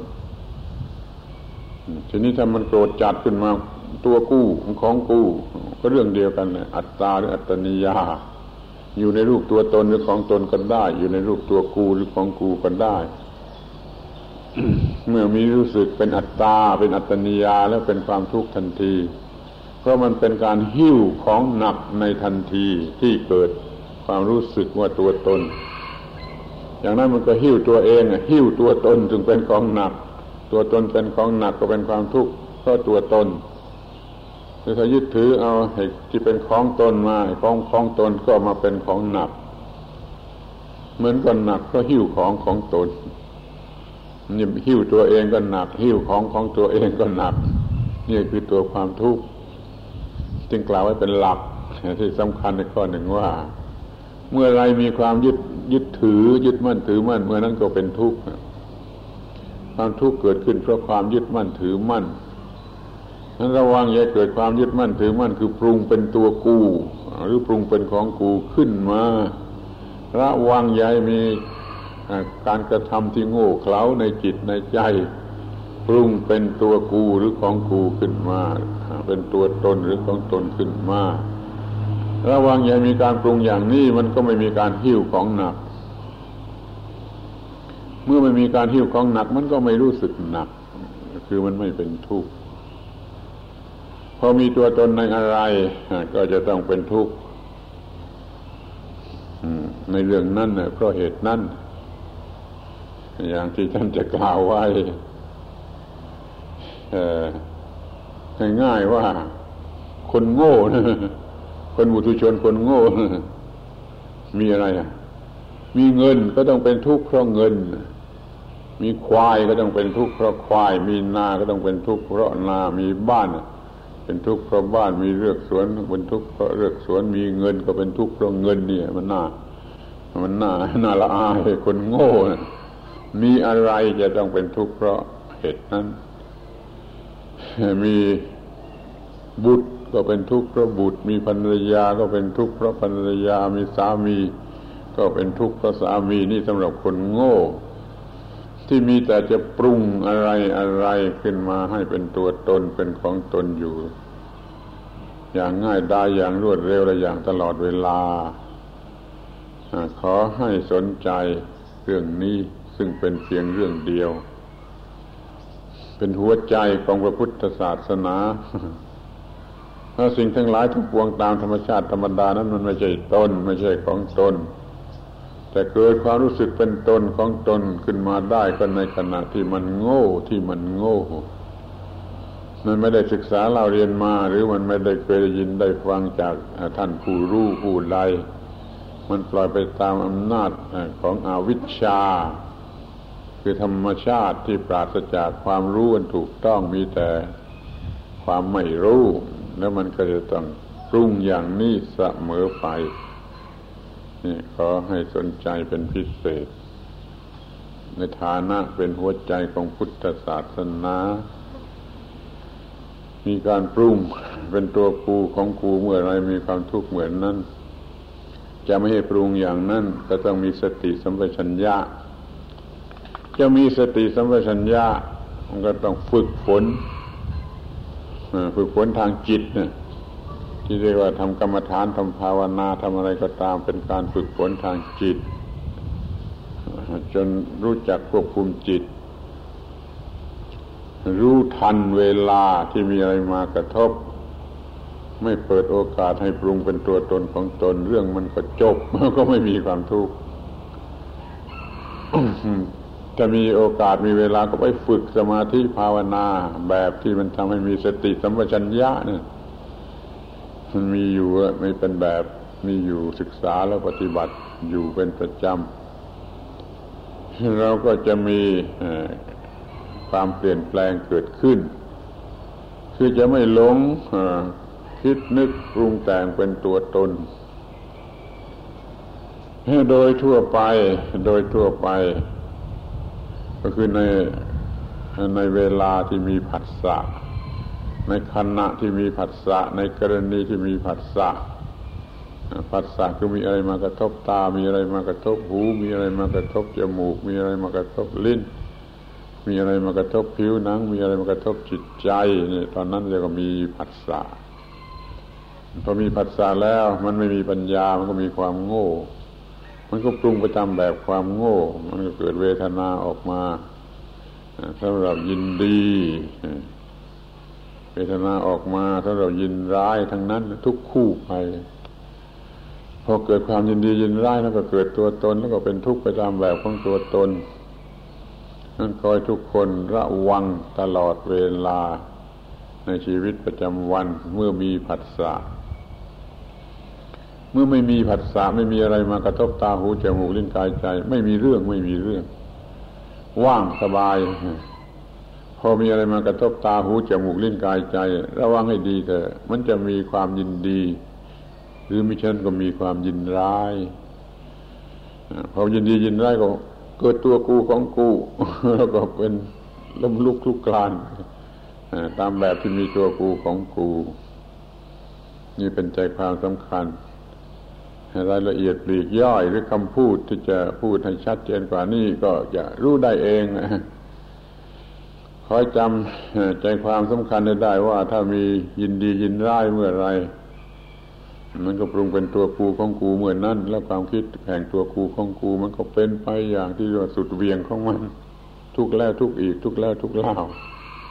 ทีนี้ถ้ามันโกรธจัดขึ้นมาตัวกู้ของกู้ก็เรื่องเดียวกันแหละอัตตาหรืออัตตนิยาอยู่ในรูปตัวตนหรือของตนก็ได้อยู่ในรูปตัวกูหรือของกูก็ได้ เมื่อมีรู้สึกเป็นอัตตาเป็นอัตตนิยาแล้วเป็นความทุกข์ทันทีเพราะมันเป็นการหิ้วของหนักในทันทีที่เกิดความรู้สึกว่าตัวตนอย่างนั้นมันก็หิ้วตัวเองหิ้วตัวตนจึงเป็นของหนักตัวตนเป็นของหนักก็เป็นความทุกข์เพราะตัวตนถ้ายึดถือเอาให้ที่เป็นของตนมาของของตนก็มาเป็นของหนักเหมือนกันหนักก็หิ้วของของตนนี่หิ้วตัวเองก็หนักหิ้วของของตัวเองก็หนักนี่คือตัวความทุกข์จึงกล่าวไว้เป็นหลักที่สำคัญในข้อหนึ่งว่าเมื่อไรมีความยึดยึดถือยึดมั่นถือมั่นเมื่อนั้นก็เป็นทุกข์ความทุกข์เกิดขึ้นเพราะความยึดมั่นถือมั่นนั้นระวังอย่าเกิดความยึดมั่นถือมั่นคือปรุงเป็นตัวกูหรือปรุงเป็นของกูขึ้นมาระวังอย่ามีการกระทำที่โง่เขลาในจิตในใจปรุงเป็นตัวกูหรือของกูขึ้นมาเป็นตัวตนหรือของตนขึ้นมาระวังอย่ามีการปรุงอย่างนี้มันก็ไม่มีการหิ้วของหนักเมื่อไม่มีการหิ้วของหนักมันก็ไม่รู้สึกหนักคือมันไม่เป็นทุกข์อมีตัวตนในอะไรก็จะต้องเป็นทุกข์ในเรื่องนั้นเพราะเหตุนั้นอย่างที่ท่านจะกล่าวไว้ง่ายๆว่าคนโง่นะคนบุตุชนคนโง่มีอะไรอ่ะมีเงินก็ต้องเป็นทุกข์เพราะเงินมีควายก็ต้องเป็นทุกข์เพราะควายมีนาก็ต้องเป็นทุกข์เพราะนามีบ้านเป็นทุกข์เพราะบ้านมีเรือกสวนเป็นทุกข์เพราะเรือกสวนมีเงินก็เป็นทุกข์เพราะเงินเนี่ยมันน่ามันน่าน่าละอายคนโง่มีอะไรจะต้องเป็นทุกข์เพราะเหตุนั้นมีบุตรก็เป็นทุกข์เพราะบุตรมีภรรยาก็เป็นทุกข์เพราะภรรยามีสามีก็เป็นทุกข์เพราะสามีนี่สำหรับคนโง่ที่มีแต่จะปรุงอะไรอะไรขึ้นมาให้เป็นตัวตนเป็นของตนอยู่อย่างง่ายดายอย่างรวดเร็วและอย่างตลอดเวลาขอให้สนใจเรื่องนี้ซึ่งเป็นเพียงเรื่องเดียวเป็นหัวใจของพระพุทธศาสนาถ้าสิ่งทั้งหลายทั้งปวงตามธรรมชาติธรรมดานั้นมันไม่ใช่ตนไม่ใช่ของตนแต่เกิดความรู้สึกเป็นตนของตนขึ้นมาได้ก็ในขณะที่มันโง่ที่มันโง่มันไม่ได้ศึกษาเราเรียนมาหรือมันไม่ได้เคยได้ยินได้ฟังจากท่านผู้รู้ผู้ใดมันปล่อยไปตามอำนาจของอวิชชาคือธรรมชาติที่ปราศจากความรู้อันถูกต้องมีแต่ความไม่รู้แล้วมันก็จะต้องปรุงอย่างนี้เสมอไปนี่ขอให้สนใจเป็นพิเศษในฐานะเป็นหัวใจของพุทธศาสนามีการปรุงเป็นตัวกูของกูเมื่อไรมีความทุกข์เหมือนนั้นจะไม่ให้ปรุงอย่างนั้นก็ต้องมีสติสัมปชัญญะจะมีสติสัมปชัญญะมันก็ต้องฝึกฝนฝึกฝนทางจิตเนี่ยที่เรียกว่าทำกรรมฐานทำภาวนาทำอะไรก็ตามเป็นการฝึกฝนทางจิตจนรู้จักควบคุมจิตรู้ทันเวลาที่มีอะไรมากระทบไม่เปิดโอกาสให้ปรุงเป็นตัวตนของตนเรื่องมันก็จบก็ไม่มีความทุกข์ ถ้ามีโอกาสมีเวลาก็ไปฝึกสมาธิภาวนาแบบที่มันทำให้มีสติสัมปชัญญะเนี่ยมันมีอยู่ไม่เป็นแบบมีอยู่ศึกษาแล้วปฏิบัติอยู่เป็นประจำเราก็จะมีความเปลี่ยนแปลงเกิดขึ้นคือจะไม่หลงคิดนึกปรุงแต่งเป็นตัวตนโดยทั่วไปโดยทั่วไปก็คือในในเวลาที่มีผัสสะในขณะที่มีผัสสะในกรณีที่มีผัสสะผัสสะคือมีอะไรมากระทบตามีอะไรมากระทบหูมีอะไรมากระทบจมูกมีอะไรมากระทบลิ้นมีอะไรมากระทบผิวหนังมีอะไรมากระทบจิตใจนี่ตอนนั้นเรียกว่ามีผัสสะพอมีผัสสะแล้วมันไม่มีปัญญามันก็มีความโง่มันก็ปรุงไปตามแบบความโง่มันก็เกิดเวทนาออกมาสำหรับยินดีเวทนาออกมาสำหรับยินร้ายทั้งนั้นทุกคู่ไปพอเกิดความยินดียินร้ายแล้วก็เกิดตัวตนแล้วก็เป็นทุกข์ไปตามแบบของตัวตนนั่นคอยทุกคนระวังตลอดเวลาในชีวิตประจำวันเมื่อมีผัสสะเมื่อไม่มีผัสสะไม่มีอะไรมากระทบตาหูจมูกลิ้นกายใจไม่มีเรื่องไม่มีเรื่องว่างสบายพอมีอะไรมากระทบตาหูจมูกลิ้นกายใจระวังให้ดีเถอะมันจะมีความยินดีหรือมิฉะนั้นก็มีความยินร้ายพอยินดียินร้ายก็เกิดตัวกูของกูแล้วก็เป็นล้มลุกคลุกคลานตามแบบที่มีตัวกูของกูนี่เป็นใจความสำคัญรายละเอียดปลีกย่อยหรือคำพูดที่จะพูดให้ชัดเจนกว่านี้ก็จะรู้ได้เองคอยจำใจความสำคัญได้ว่าถ้ามียินดียินร้ายเมื่อไรมันก็ปรุงเป็นตัวกูของกูเมื่อนั้นแล้วความคิดแห่งตัวกูของกูมันก็เป็นไปอย่างที่ว่าสุดเวียงของมันทุกแล้วทุกอีกทุกแล้วทุกเล่า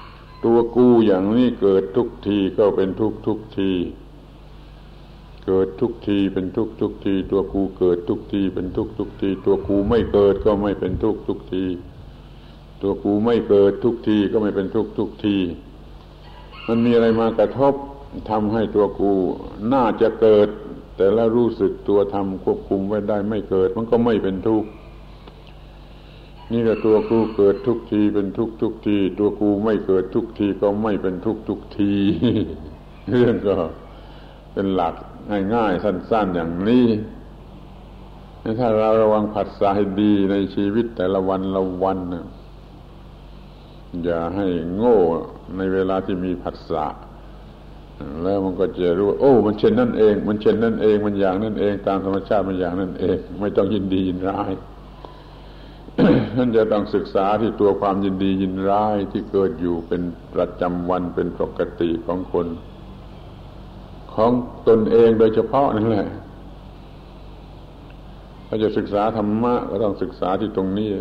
ตัวกูอย่างนี้เกิดทุกทีก็เป็นทุกทุกทีเกิดทุกทีเป็นทุกทุกทีตัวกูเกิดทุกทีเป็นทุกทุกทีตัวกูไม่เกิดก็ไม่เป็นทุกทุกทีตัวกูไม่เกิดทุกทีก็ไม่เป็นทุกทุกทีมันมีอะไรมากระทบทำให้ตัวกูน่าจะเกิดแต่แล้วรู้สึกตัวทำควบคุมไว้ได้ไม่เกิดมันก็ไม่เป็นทุกข์นี่ก็ตัวกูเกิดทุกทีเป็นทุกทุกทีตัวกูไม่เกิดทุกทีก็ไม่เป็นทุกทุกทีเรื่องก็เป็นหลักง่ายๆสั้นๆอย่างนี้ถ้าเราระวังผัสสะให้ดีในชีวิตแต่ละวันละวันนะอย่าให้โง่ในเวลาที่มีผัสสะแล้วมันก็จะรู้ว่าโอ้มันเช่นนั่นเองมันเช่นนั่นเองมันอย่างนั่นเองตามธรรมชาติมันอย่างนั่นเองไม่ต้องยินดียินร้าย ท่านจะต้องศึกษาที่ตัวความยินดียินร้ายที่เกิดอยู่เป็นประจำวันเป็นปกติของคนของตนเองโดยเฉพาะนั่นแหละถ้าจะศึกษาธรรมะก็ต้องศึกษาที่ตรงนี้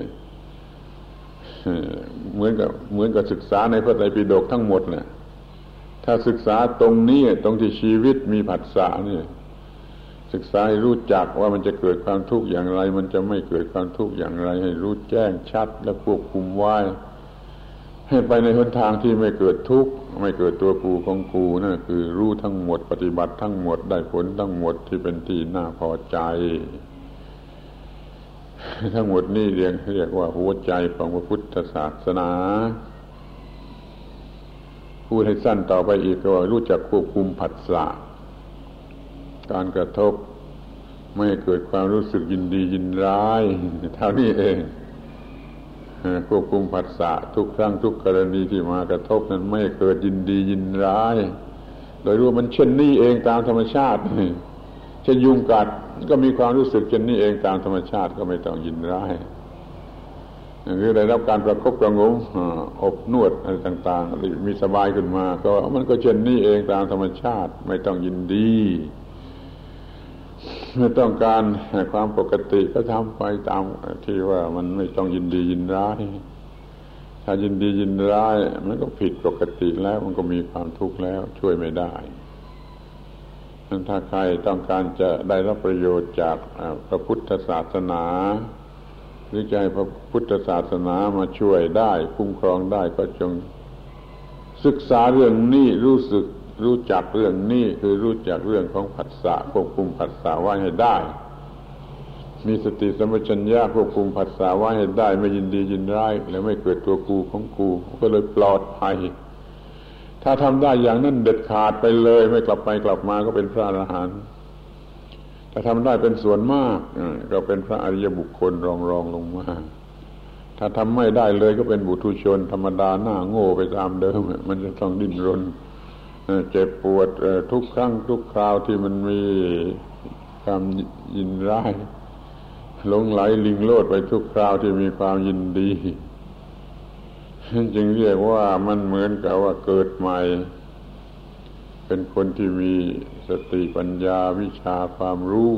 เหมือนกับเหมือนกับศึกษาในพระไตรปิฎกทั้งหมดแหละถ้าศึกษาตรงนี้ตรงที่ชีวิตมีผัสสะนี่ศึกษาให้รู้จักว่ามันจะเกิดความทุกข์อย่างไรมันจะไม่เกิดความทุกข์อย่างไรให้รู้แจ้งชัดและควบคุมไว้ให้ไปในหนทางที่ไม่เกิดทุกข์ไม่เกิดตัวกูของกูนั่นคือรู้ทั้งหมดปฏิบัติทั้งหมดได้ผลทั้งหมดที่เป็นที่น่าพอใจทั้งหมดนี่เรียกเรียกว่าหัวใจของพระพุทธศาสนาพูดให้สั้นต่อไปอีกก็ว่ารู้จักควบคุมผัสสะการกระทบไม่ให้เกิดความรู้สึกยินดียินร้ายเท่านี้เองควบคุมผัสสะทุกครั้งทุกกรณีที่มากระทบนั้นไม่ให้เกิดยินดียินร้ายโดยรู้ว่ามันเช่นนี้เองตามธรรมชาติเช่นยุงกัดก็มีความรู้สึกเช่นนี้เองตามธรรมชาติก็ไม่ต้องยินร้ายหรือได้รับการประคบประงมอบนวดอะไรต่างๆมีสบายขึ้นมาก็มันก็เช่นนี้เองตามธรรมชาติไม่ต้องยินดีเมื่อต้องการความปกติก็ทำไปตามที่ว่ามันไม่ต้องยินดียินร้ายถ้ายินดียินร้ายมันก็ผิดปกติแล้วมันก็มีความทุกข์แล้วช่วยไม่ได้ถ้าใครต้องการจะได้รับประโยชน์จากพระพุทธศาสนาหรือจะให้พระพุทธศาสนามาช่วยได้คุ้มครองได้ก็จงศึกษาเรื่องนี้รู้สึกรู้จักเรื่องนี้คือรู้จักเรื่องของผัสสะควบคุมผัสสะไว้ให้ได้มีสติสัมปชัญญะควบคุมผัสสะไว้ให้ได้ไม่ยินดียินร้ายแล้วไม่เกิดตัวกูของกูก็เลยปลอดภัยถ้าทำได้อย่างนั้นเด็ดขาดไปเลยไม่กลับไปกลับมาก็เป็นพระอรหันต์ถ้าทำได้เป็นส่วนมากก็เป็นพระอริยบุคคลรองรองลงมาถ้าทำไม่ได้เลยก็เป็นบุถุชนธรรมดาหน้าโง่ไปตามเดิมมันจะต้องดิ้นรนเจ็บปวดทุกครั้งทุกคราวที่มันมีความยินร้ายหลงไหลลิงโลดไปทุกคราวที่มีความยินดีจึงเรียกว่ามันเหมือนกับว่าเกิดใหม่เป็นคนที่มีสติปัญญาวิชาความรู้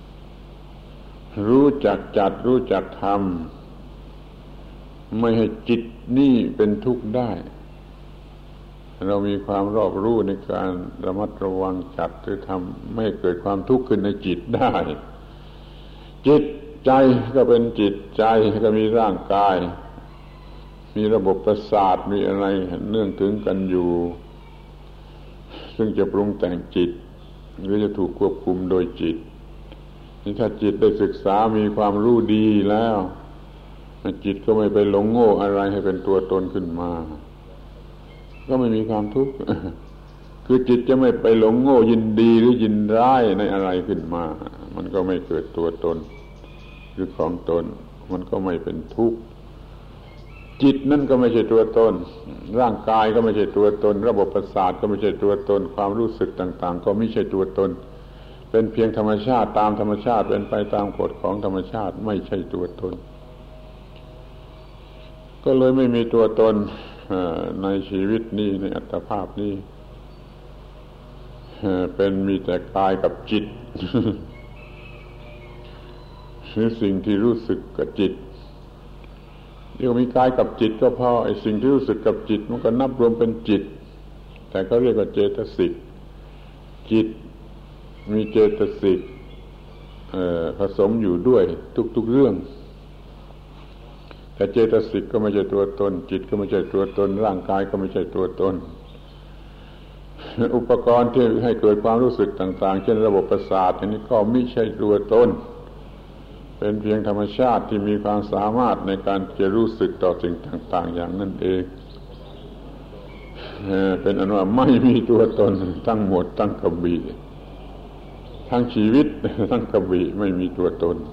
รู้จักจัดรู้จักทำไม่ให้จิตนี่เป็นทุกข์ได้เรามีความรอบรู้ในการระมัดระวังจัดหรือทำไม่ให้เกิดความทุกข์ขึ้นในจิตได้จิตใจก็เป็นจิตใจก็มีร่างกายมีระบบประสาทมีอะไรเนื่องถึงกันอยู่ซึ่งจะปรุงแต่งจิตหรือจะถูกควบคุมโดยจิตนี่ถ้าจิตได้ศึกษามีความรู้ดีแล้วจิตก็ไม่ไปหลงโง่อะไรให้เป็นตัวตนขึ้นมาก็ไม่มีความทุกข์คือจิตจะไม่ไปหลงโง่ยินดีหรือยินร้ายในอะไรขึ้นมามันก็ไม่เกิดตัวตนหรือของตนมันก็ไม่เป็นทุกข์จิตนั่นก็ไม่ใช่ตัวตนร่างกายก็ไม่ใช่ตัวตนระบบประสาทก็ไม่ใช่ตัวตนความรู้สึกต่างๆก็ไม่ใช่ตัวตนเป็นเพียงธรรมชาติตามธรรมชาติเป็นไปตามกฎของธรรมชาติไม่ใช่ตัวตนก็เลยไม่มีตัวตนในชีวิตนี้ในอัตภาพนี้เป็นมีแต่กายกับจิตหรือสิ่งที่รู้สึกกับจิตเดี๋ยวมีกายกับจิตก็พอไอ้สิ่งที่รู้สึกกับจิตมันก็นับรวมเป็นจิตแต่เขาเรียกว่าเจตสิกจิตมีเจตสิกผสมอยู่ด้วยทุกๆเรื่องแต่เจตสิกก็ไม่ใช่ตัวตนจิตก็ไม่ใช่ตัวตนร่างกายก็ไม่ใช่ตัวตนอุปกรณ์ที่ให้เกิดความรู้สึกต่างๆเช่นระบบประสาทอันนี้ก็ไม่ใช่ตัวตนเป็นเพียงธรรมชาติที่มีความสามารถในการจะรู้สึกต่อสิ่งต่างๆอย่างนั้นเองเป็นอันว่าไม่มีตัวตนทั้งหมดทั้งกระบี่ทั้งชีวิตทั้งกระบี่ไม่มีตัวตน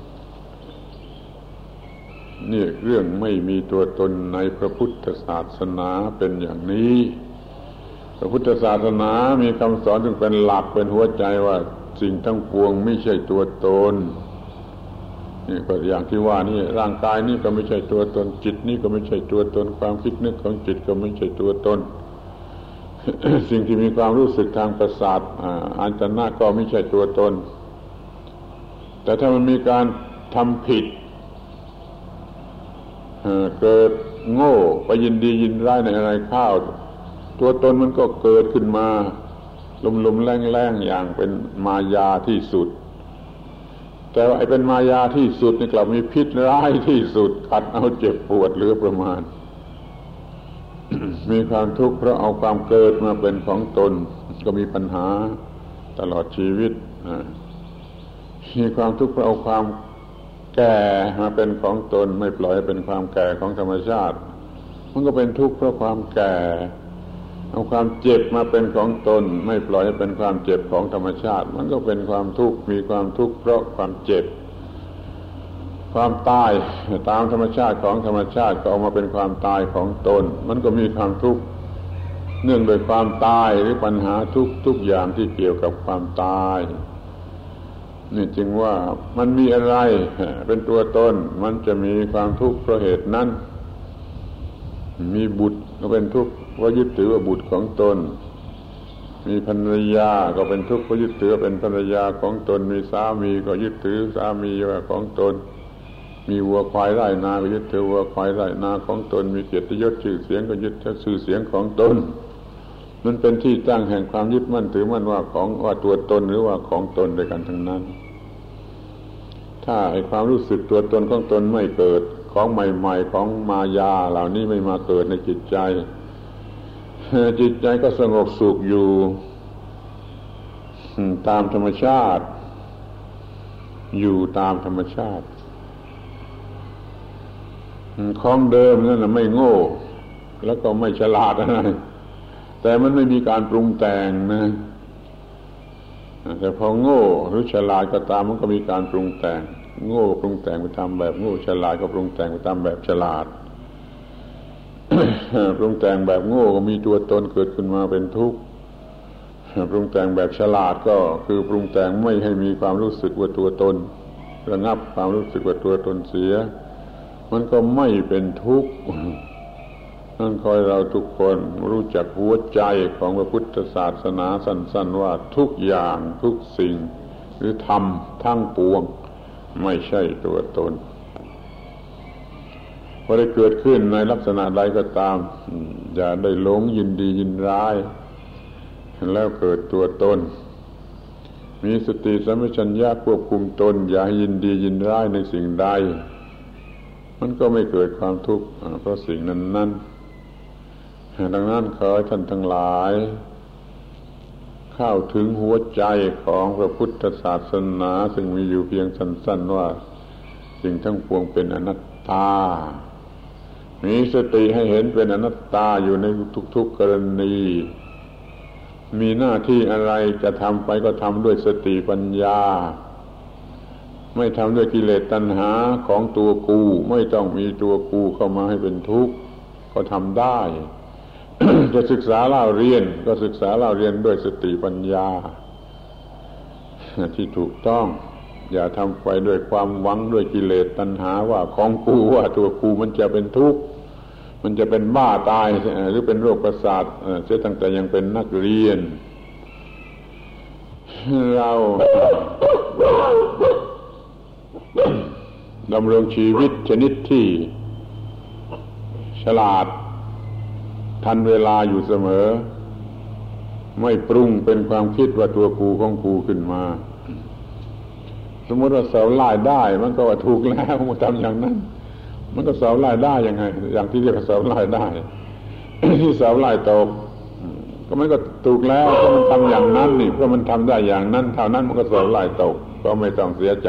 นี่เรื่องไม่มีตัวตนในพระพุทธศาสนาเป็นอย่างนี้พระพุทธศาสนามีคำสอนซึ่งเป็นหลักเป็นหัวใจว่าสิ่งทั้งปวงไม่ใช่ตัวตนนี่ก็อย่างที่ว่านี่ร่างกายนี่ก็ไม่ใช่ตัวตนจิตนี่ก็ไม่ใช่ตัวตนความคิดนึกของจิตก็ไม่ใช่ตัวตน สิ่งที่มีความรู้สึกทางประสาทอาจนะก็ไม่ใช่ตัวตนแต่ถ้ามันมีการทำผิดเกิดโง่ไปยินดียินร้ายในอะไรข้าวตัวตนมันก็เกิดขึ้นมาลุมๆแรงๆอย่างเป็นมายาที่สุดแต่ว่าไอ้เป็นมายาที่สุดนี่กลับมีพิษร้ายที่สุดกัดเอาเจ็บปวดเหลือประมาณ มีความทุกข์เพราะเอาความเกิดมาเป็นของตนก็มีปัญหาตลอดชีวิตมีความทุกข์เพราะเอาความแก่มาเป็นของตนไม่ปล่อยให้เป็นความแก่ของธรรมชาติมันก็เป็นทุกข์เพราะความแก่เอาความเจ็บมาเป็นของตนไม่ปล่อยให้เป็นความเจ็บของธรรมชาติมันก็เป็นความทุกข์มีความทุกข์เพราะความเจ็บความตายตามธรรมชาติของธรรมชาติก็เอามาเป็นความตายของตนมันก็มีความทุกข์เนื่องโดยความตายหรือปัญหาทุกทุกอย่างที่เกี่ยวกับความตายนี่จึงว่ามันมีอะไรเป็นตัวตนมันจะมีความทุกข์เพราะเหตุนั้นมีบุตรก็เป็นทุกข์เพราะยึดถือว่าบุตรของตนมีภรรยาก็เป็นทุกข์เพราะยึดถือเป็นภรรยาของตนมีสามีก็ยึดถือสามีว่าของตนมีวัวควายไร่นาก็ยึดถือวัวควายไร่นาของตนมีเกียรติยศชื่อเสียงก็ยึดถือชื่อเสียงของตนมันเป็นที่ตั้งแห่งความยึดมั่นถือมั่นว่าของว่าตัวตนหรือว่าของตนด้วยกันทั้งนั้นถ้าไอ้ความรู้สึกตัวตนของตนไม่เกิดของใหม่ๆของมายาเหล่านี้ไม่มาเกิดในจิตใจจิตใจก็สงบสุขอยู่ตามธรรมชาติอยู่ตามธรรมชาติของเดิมนั่นน่ะไม่โง่แล้วก็ไม่ฉลาดอะไรแต่มันไม่มีการปรุงแต่งนะแต่พอโง่หรือฉลาดก็ตามมันก็มีการปรุงแต่งโง่ปรุงแต่งไปตามแบบโง่ฉลาดก็ปรุงแต่งไปตามแบบฉลาด ปรุงแต่งแบบโง่ก็มีตัวตนเกิดขึ้นมาเป็นทุกข์ปรุงแต่งแบบฉลาดก็คือปรุงแต่งไม่ให้มีความรู้สึกว่าตัวตนระงับความรู้สึกว่าตัวตนเสียมันก็ไม่เป็นทุกข์นั่นคอยเราทุกคนรู้จักหัวใจของพระพุทธศาสนาสั้นๆว่าทุกอย่างทุกสิ่งหรือธรรมทั้งปวงไม่ใช่ตัวตนพอได้เกิดขึ้นในลักษณะใดก็ตามอย่าได้หลงยินดียินร้ายแล้วเกิดตัวตนมีสติสัมปชัญญะควบคุมตนอย่ายินดียินร้ายในสิ่งใดมันก็ไม่เกิดความทุกข์เพราะสิ่งนั้นนั้นดังนั้นขอให้ท่านทั้งหลายเข้าถึงหัวใจของพระพุทธศาสนาซึ่งมีอยู่เพียงสั้นๆว่าสิ่งทั้งปวงเป็นอนัตตามีสติให้เห็นเป็นอนัตตาอยู่ในทุกๆกรณีมีหน้าที่อะไรจะทำไปก็ทำด้วยสติปัญญาไม่ทำด้วยกิเลสตัณหาของตัวกูไม่ต้องมีตัวกูเข้ามาให้เป็นทุกข์ก็ทำได้ จะศึกษาเล่าเรียนก็ศึกษาเล่าเรียนด้วยสติปัญญาที่ถูกต้องอย่าทำไปด้วยความหวังด้วยกิเลสตัณหาว่าของกูว่าตัวกูมันจะเป็นทุกข์มันจะเป็นบ้าตายหรือเป็นโรคประสาทเสียตั้งแต่ยังเป็นนักเรียนเราดำรงชีวิตชนิดที่ฉลาดทันเวลาอยู่เสมอไม่ปรุงเป็นความคิดว่าตัวกูของกูขึ้นมาสมมติว่าเสาไล่ได้มันก็ว่าถูกแล้วมันทำอย่างนั้นมันก็เสาไล่ได้ยังไงอย่างที่เรียกว่าเสาไล่ได้ ที่เสาไล่ตกก็มันก็ถูกแล้วก็มันทำอย่างนั้นนี่เพราะมันทำได้อย่างนั้นเท่านั้นมันก็เสาไล่ตกก็ไม่ต้องเสียใจ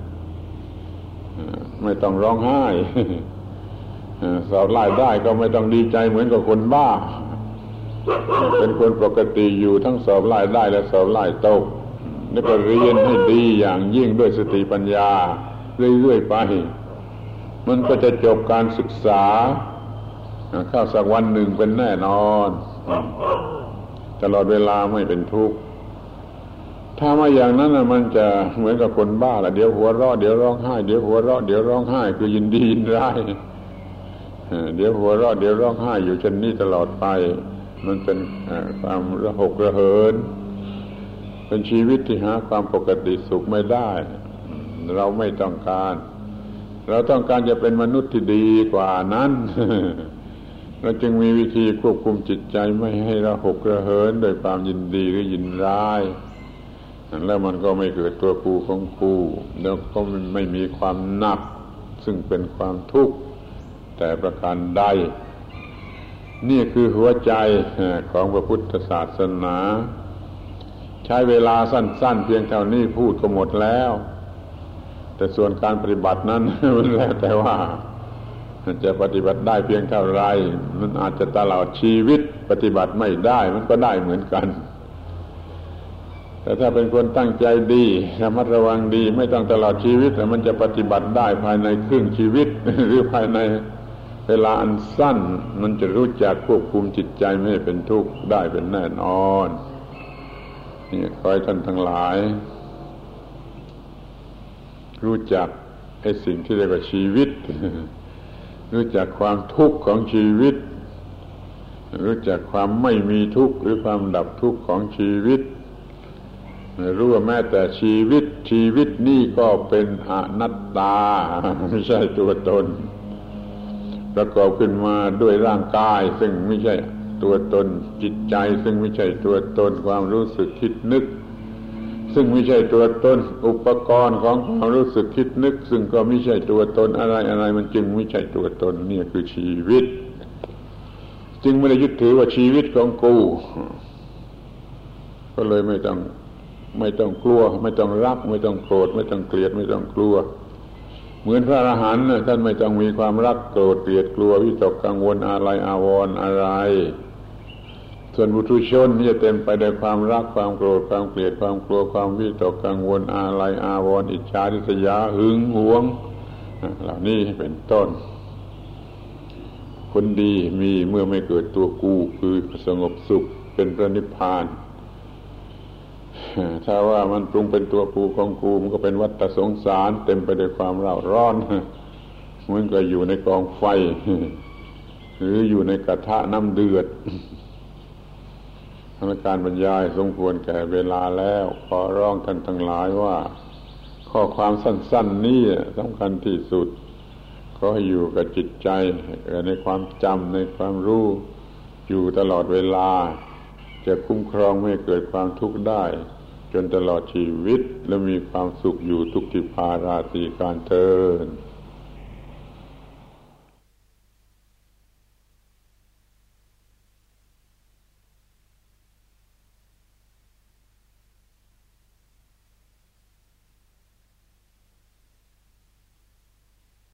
ไม่ต้องร้องไห้เสาไล่ได้ก็ไม่ต้องดีใจเหมือนกับคนบ้าเป็นคนปกติอยู่ทั้งสอบไล่ได้และสอบไล่ตกแล้วก็เรียนให้ดีอย่างยิ่งด้วยสติปัญญาเรื่อยๆไปมันก็จะจบการศึกษาเข้าสักวันหนึ่งเป็นแน่นอนตลอดเวลาไม่เป็นทุกข์ถ้าไม่อย่างนั้นมันจะเหมือนกับคนบ้าแหละเดี๋ยวหัวเราะเดี๋ยวร้องไห้เดี๋ยวหัวเราะเดี๋ยวร้องไห้คือยินดียินร้ายเดี๋ยวหัวเราะเดี๋ยวร้องไห้อยู่เช่นนี้ตลอดไปมันเป็นความระหกระเหินเป็นชีวิตที่หาความปกติสุขไม่ได้เราไม่ต้องการเราต้องการจะเป็นมนุษย์ที่ดีกว่านั้น เราจึงมีวิธีควบคุมจิตใจไม่ให้ระหกระเหินโดยความยินดีหรือยินร้ายแล้วมันก็ไม่เกิดตัวกูของกูแล้วก็ไม่มีความหนักซึ่งเป็นความทุกข์แต่ประการใดนี่คือหัวใจของพระพุทธศาสนาใช้เวลาสั้นๆเพียงเท่านี้พูดก็หมดแล้วแต่ส่วนการปฏิบัตินั้น มันแล้วแต่ว่าจะปฏิบัติได้เพียงเท่าไรมันอาจจะตลอดชีวิตปฏิบัติไม่ได้มันก็ได้เหมือนกันแต่ถ้าเป็นคนตั้งใจดีระมัดระวังดีไม่ต้องตลอดชีวิตแต่มันจะปฏิบัติได้ภายในครึ่งชีวิต หรือภายในเวลาอันสั้นมันจะรู้จักควบคุมจิตใจไม่ให้เป็นทุกข์ได้เป็นแน่นอนนี่ขอให้ท่านทั้งหลายรู้จักไอ้สิ่งที่เรียกว่าชีวิตรู้จักความทุกข์ของชีวิตรู้จักความไม่มีทุกข์หรือความดับทุกข์ของชีวิตรู้ว่าแม้แต่ชีวิตชีวิตนี่ก็เป็นอนัตตาไม่ใช่ตัวตนประกอบขึ้นมาด้วยร่างกายซึ่งไม่ใช่ตัวตนจิตใจซึ่งไม่ใช่ตัวตนความรู้สึกคิดนึกซึ่งไม่ใช่ตัวตนอุปกรณ์ของความรู้สึกคิดนึกซึ่งก็ไม่ใช่ตัวตนอะไรอะไรมันจึงไม่ใช่ตัวตนนี่คือชีวิตจึงไม่ได้ยึดถือว่าชีวิตของกูก็เลยไม่ต้องไม่ต้องกลัวไม่ต้องรักไม่ต้องโกรธไม่ต้องเกลียดไม่ต้องกลัวเหมือนพระอรหันต์ท่านไม่ต้องมีความรักโกรธเกลียดกลัววิตกกังวลอะไรอาวรณ์อะไรส่วนบุตุชนที่จะเต็มไปด้วยความรักความโกรธความเกลียดความกลัวความวิตกกังวลอะไรอาวรณ์อิจฉาริษยาหึงหวงเหล่านี้เป็นต้นคนดีมีเมื่อไม่เกิดตัวกูคือสงบสุขเป็นพระนิพพานถ้าว่ามันปรุงเป็นตัวกูของกูมันก็เป็นวัฏสงสารเต็มไปด้วยความเร่าร้อนเหมือนกับอยู่ในกองไฟหรืออยู่ในกระทะน้ำเดือดทางการบรรยายสมควรแก่เวลาแล้วขอร้องท่านทั้งหลายว่าข้อความสั้นๆนี้สำคัญที่สุดขอให้อยู่กับจิตใจในความจำในความรู้อยู่ตลอดเวลาจะคุ้มครองไม่ให้เกิดความทุกข์ได้จนตลอดชีวิตและมีความสุขอยู่ทุกทิพาราตรีการเทอญ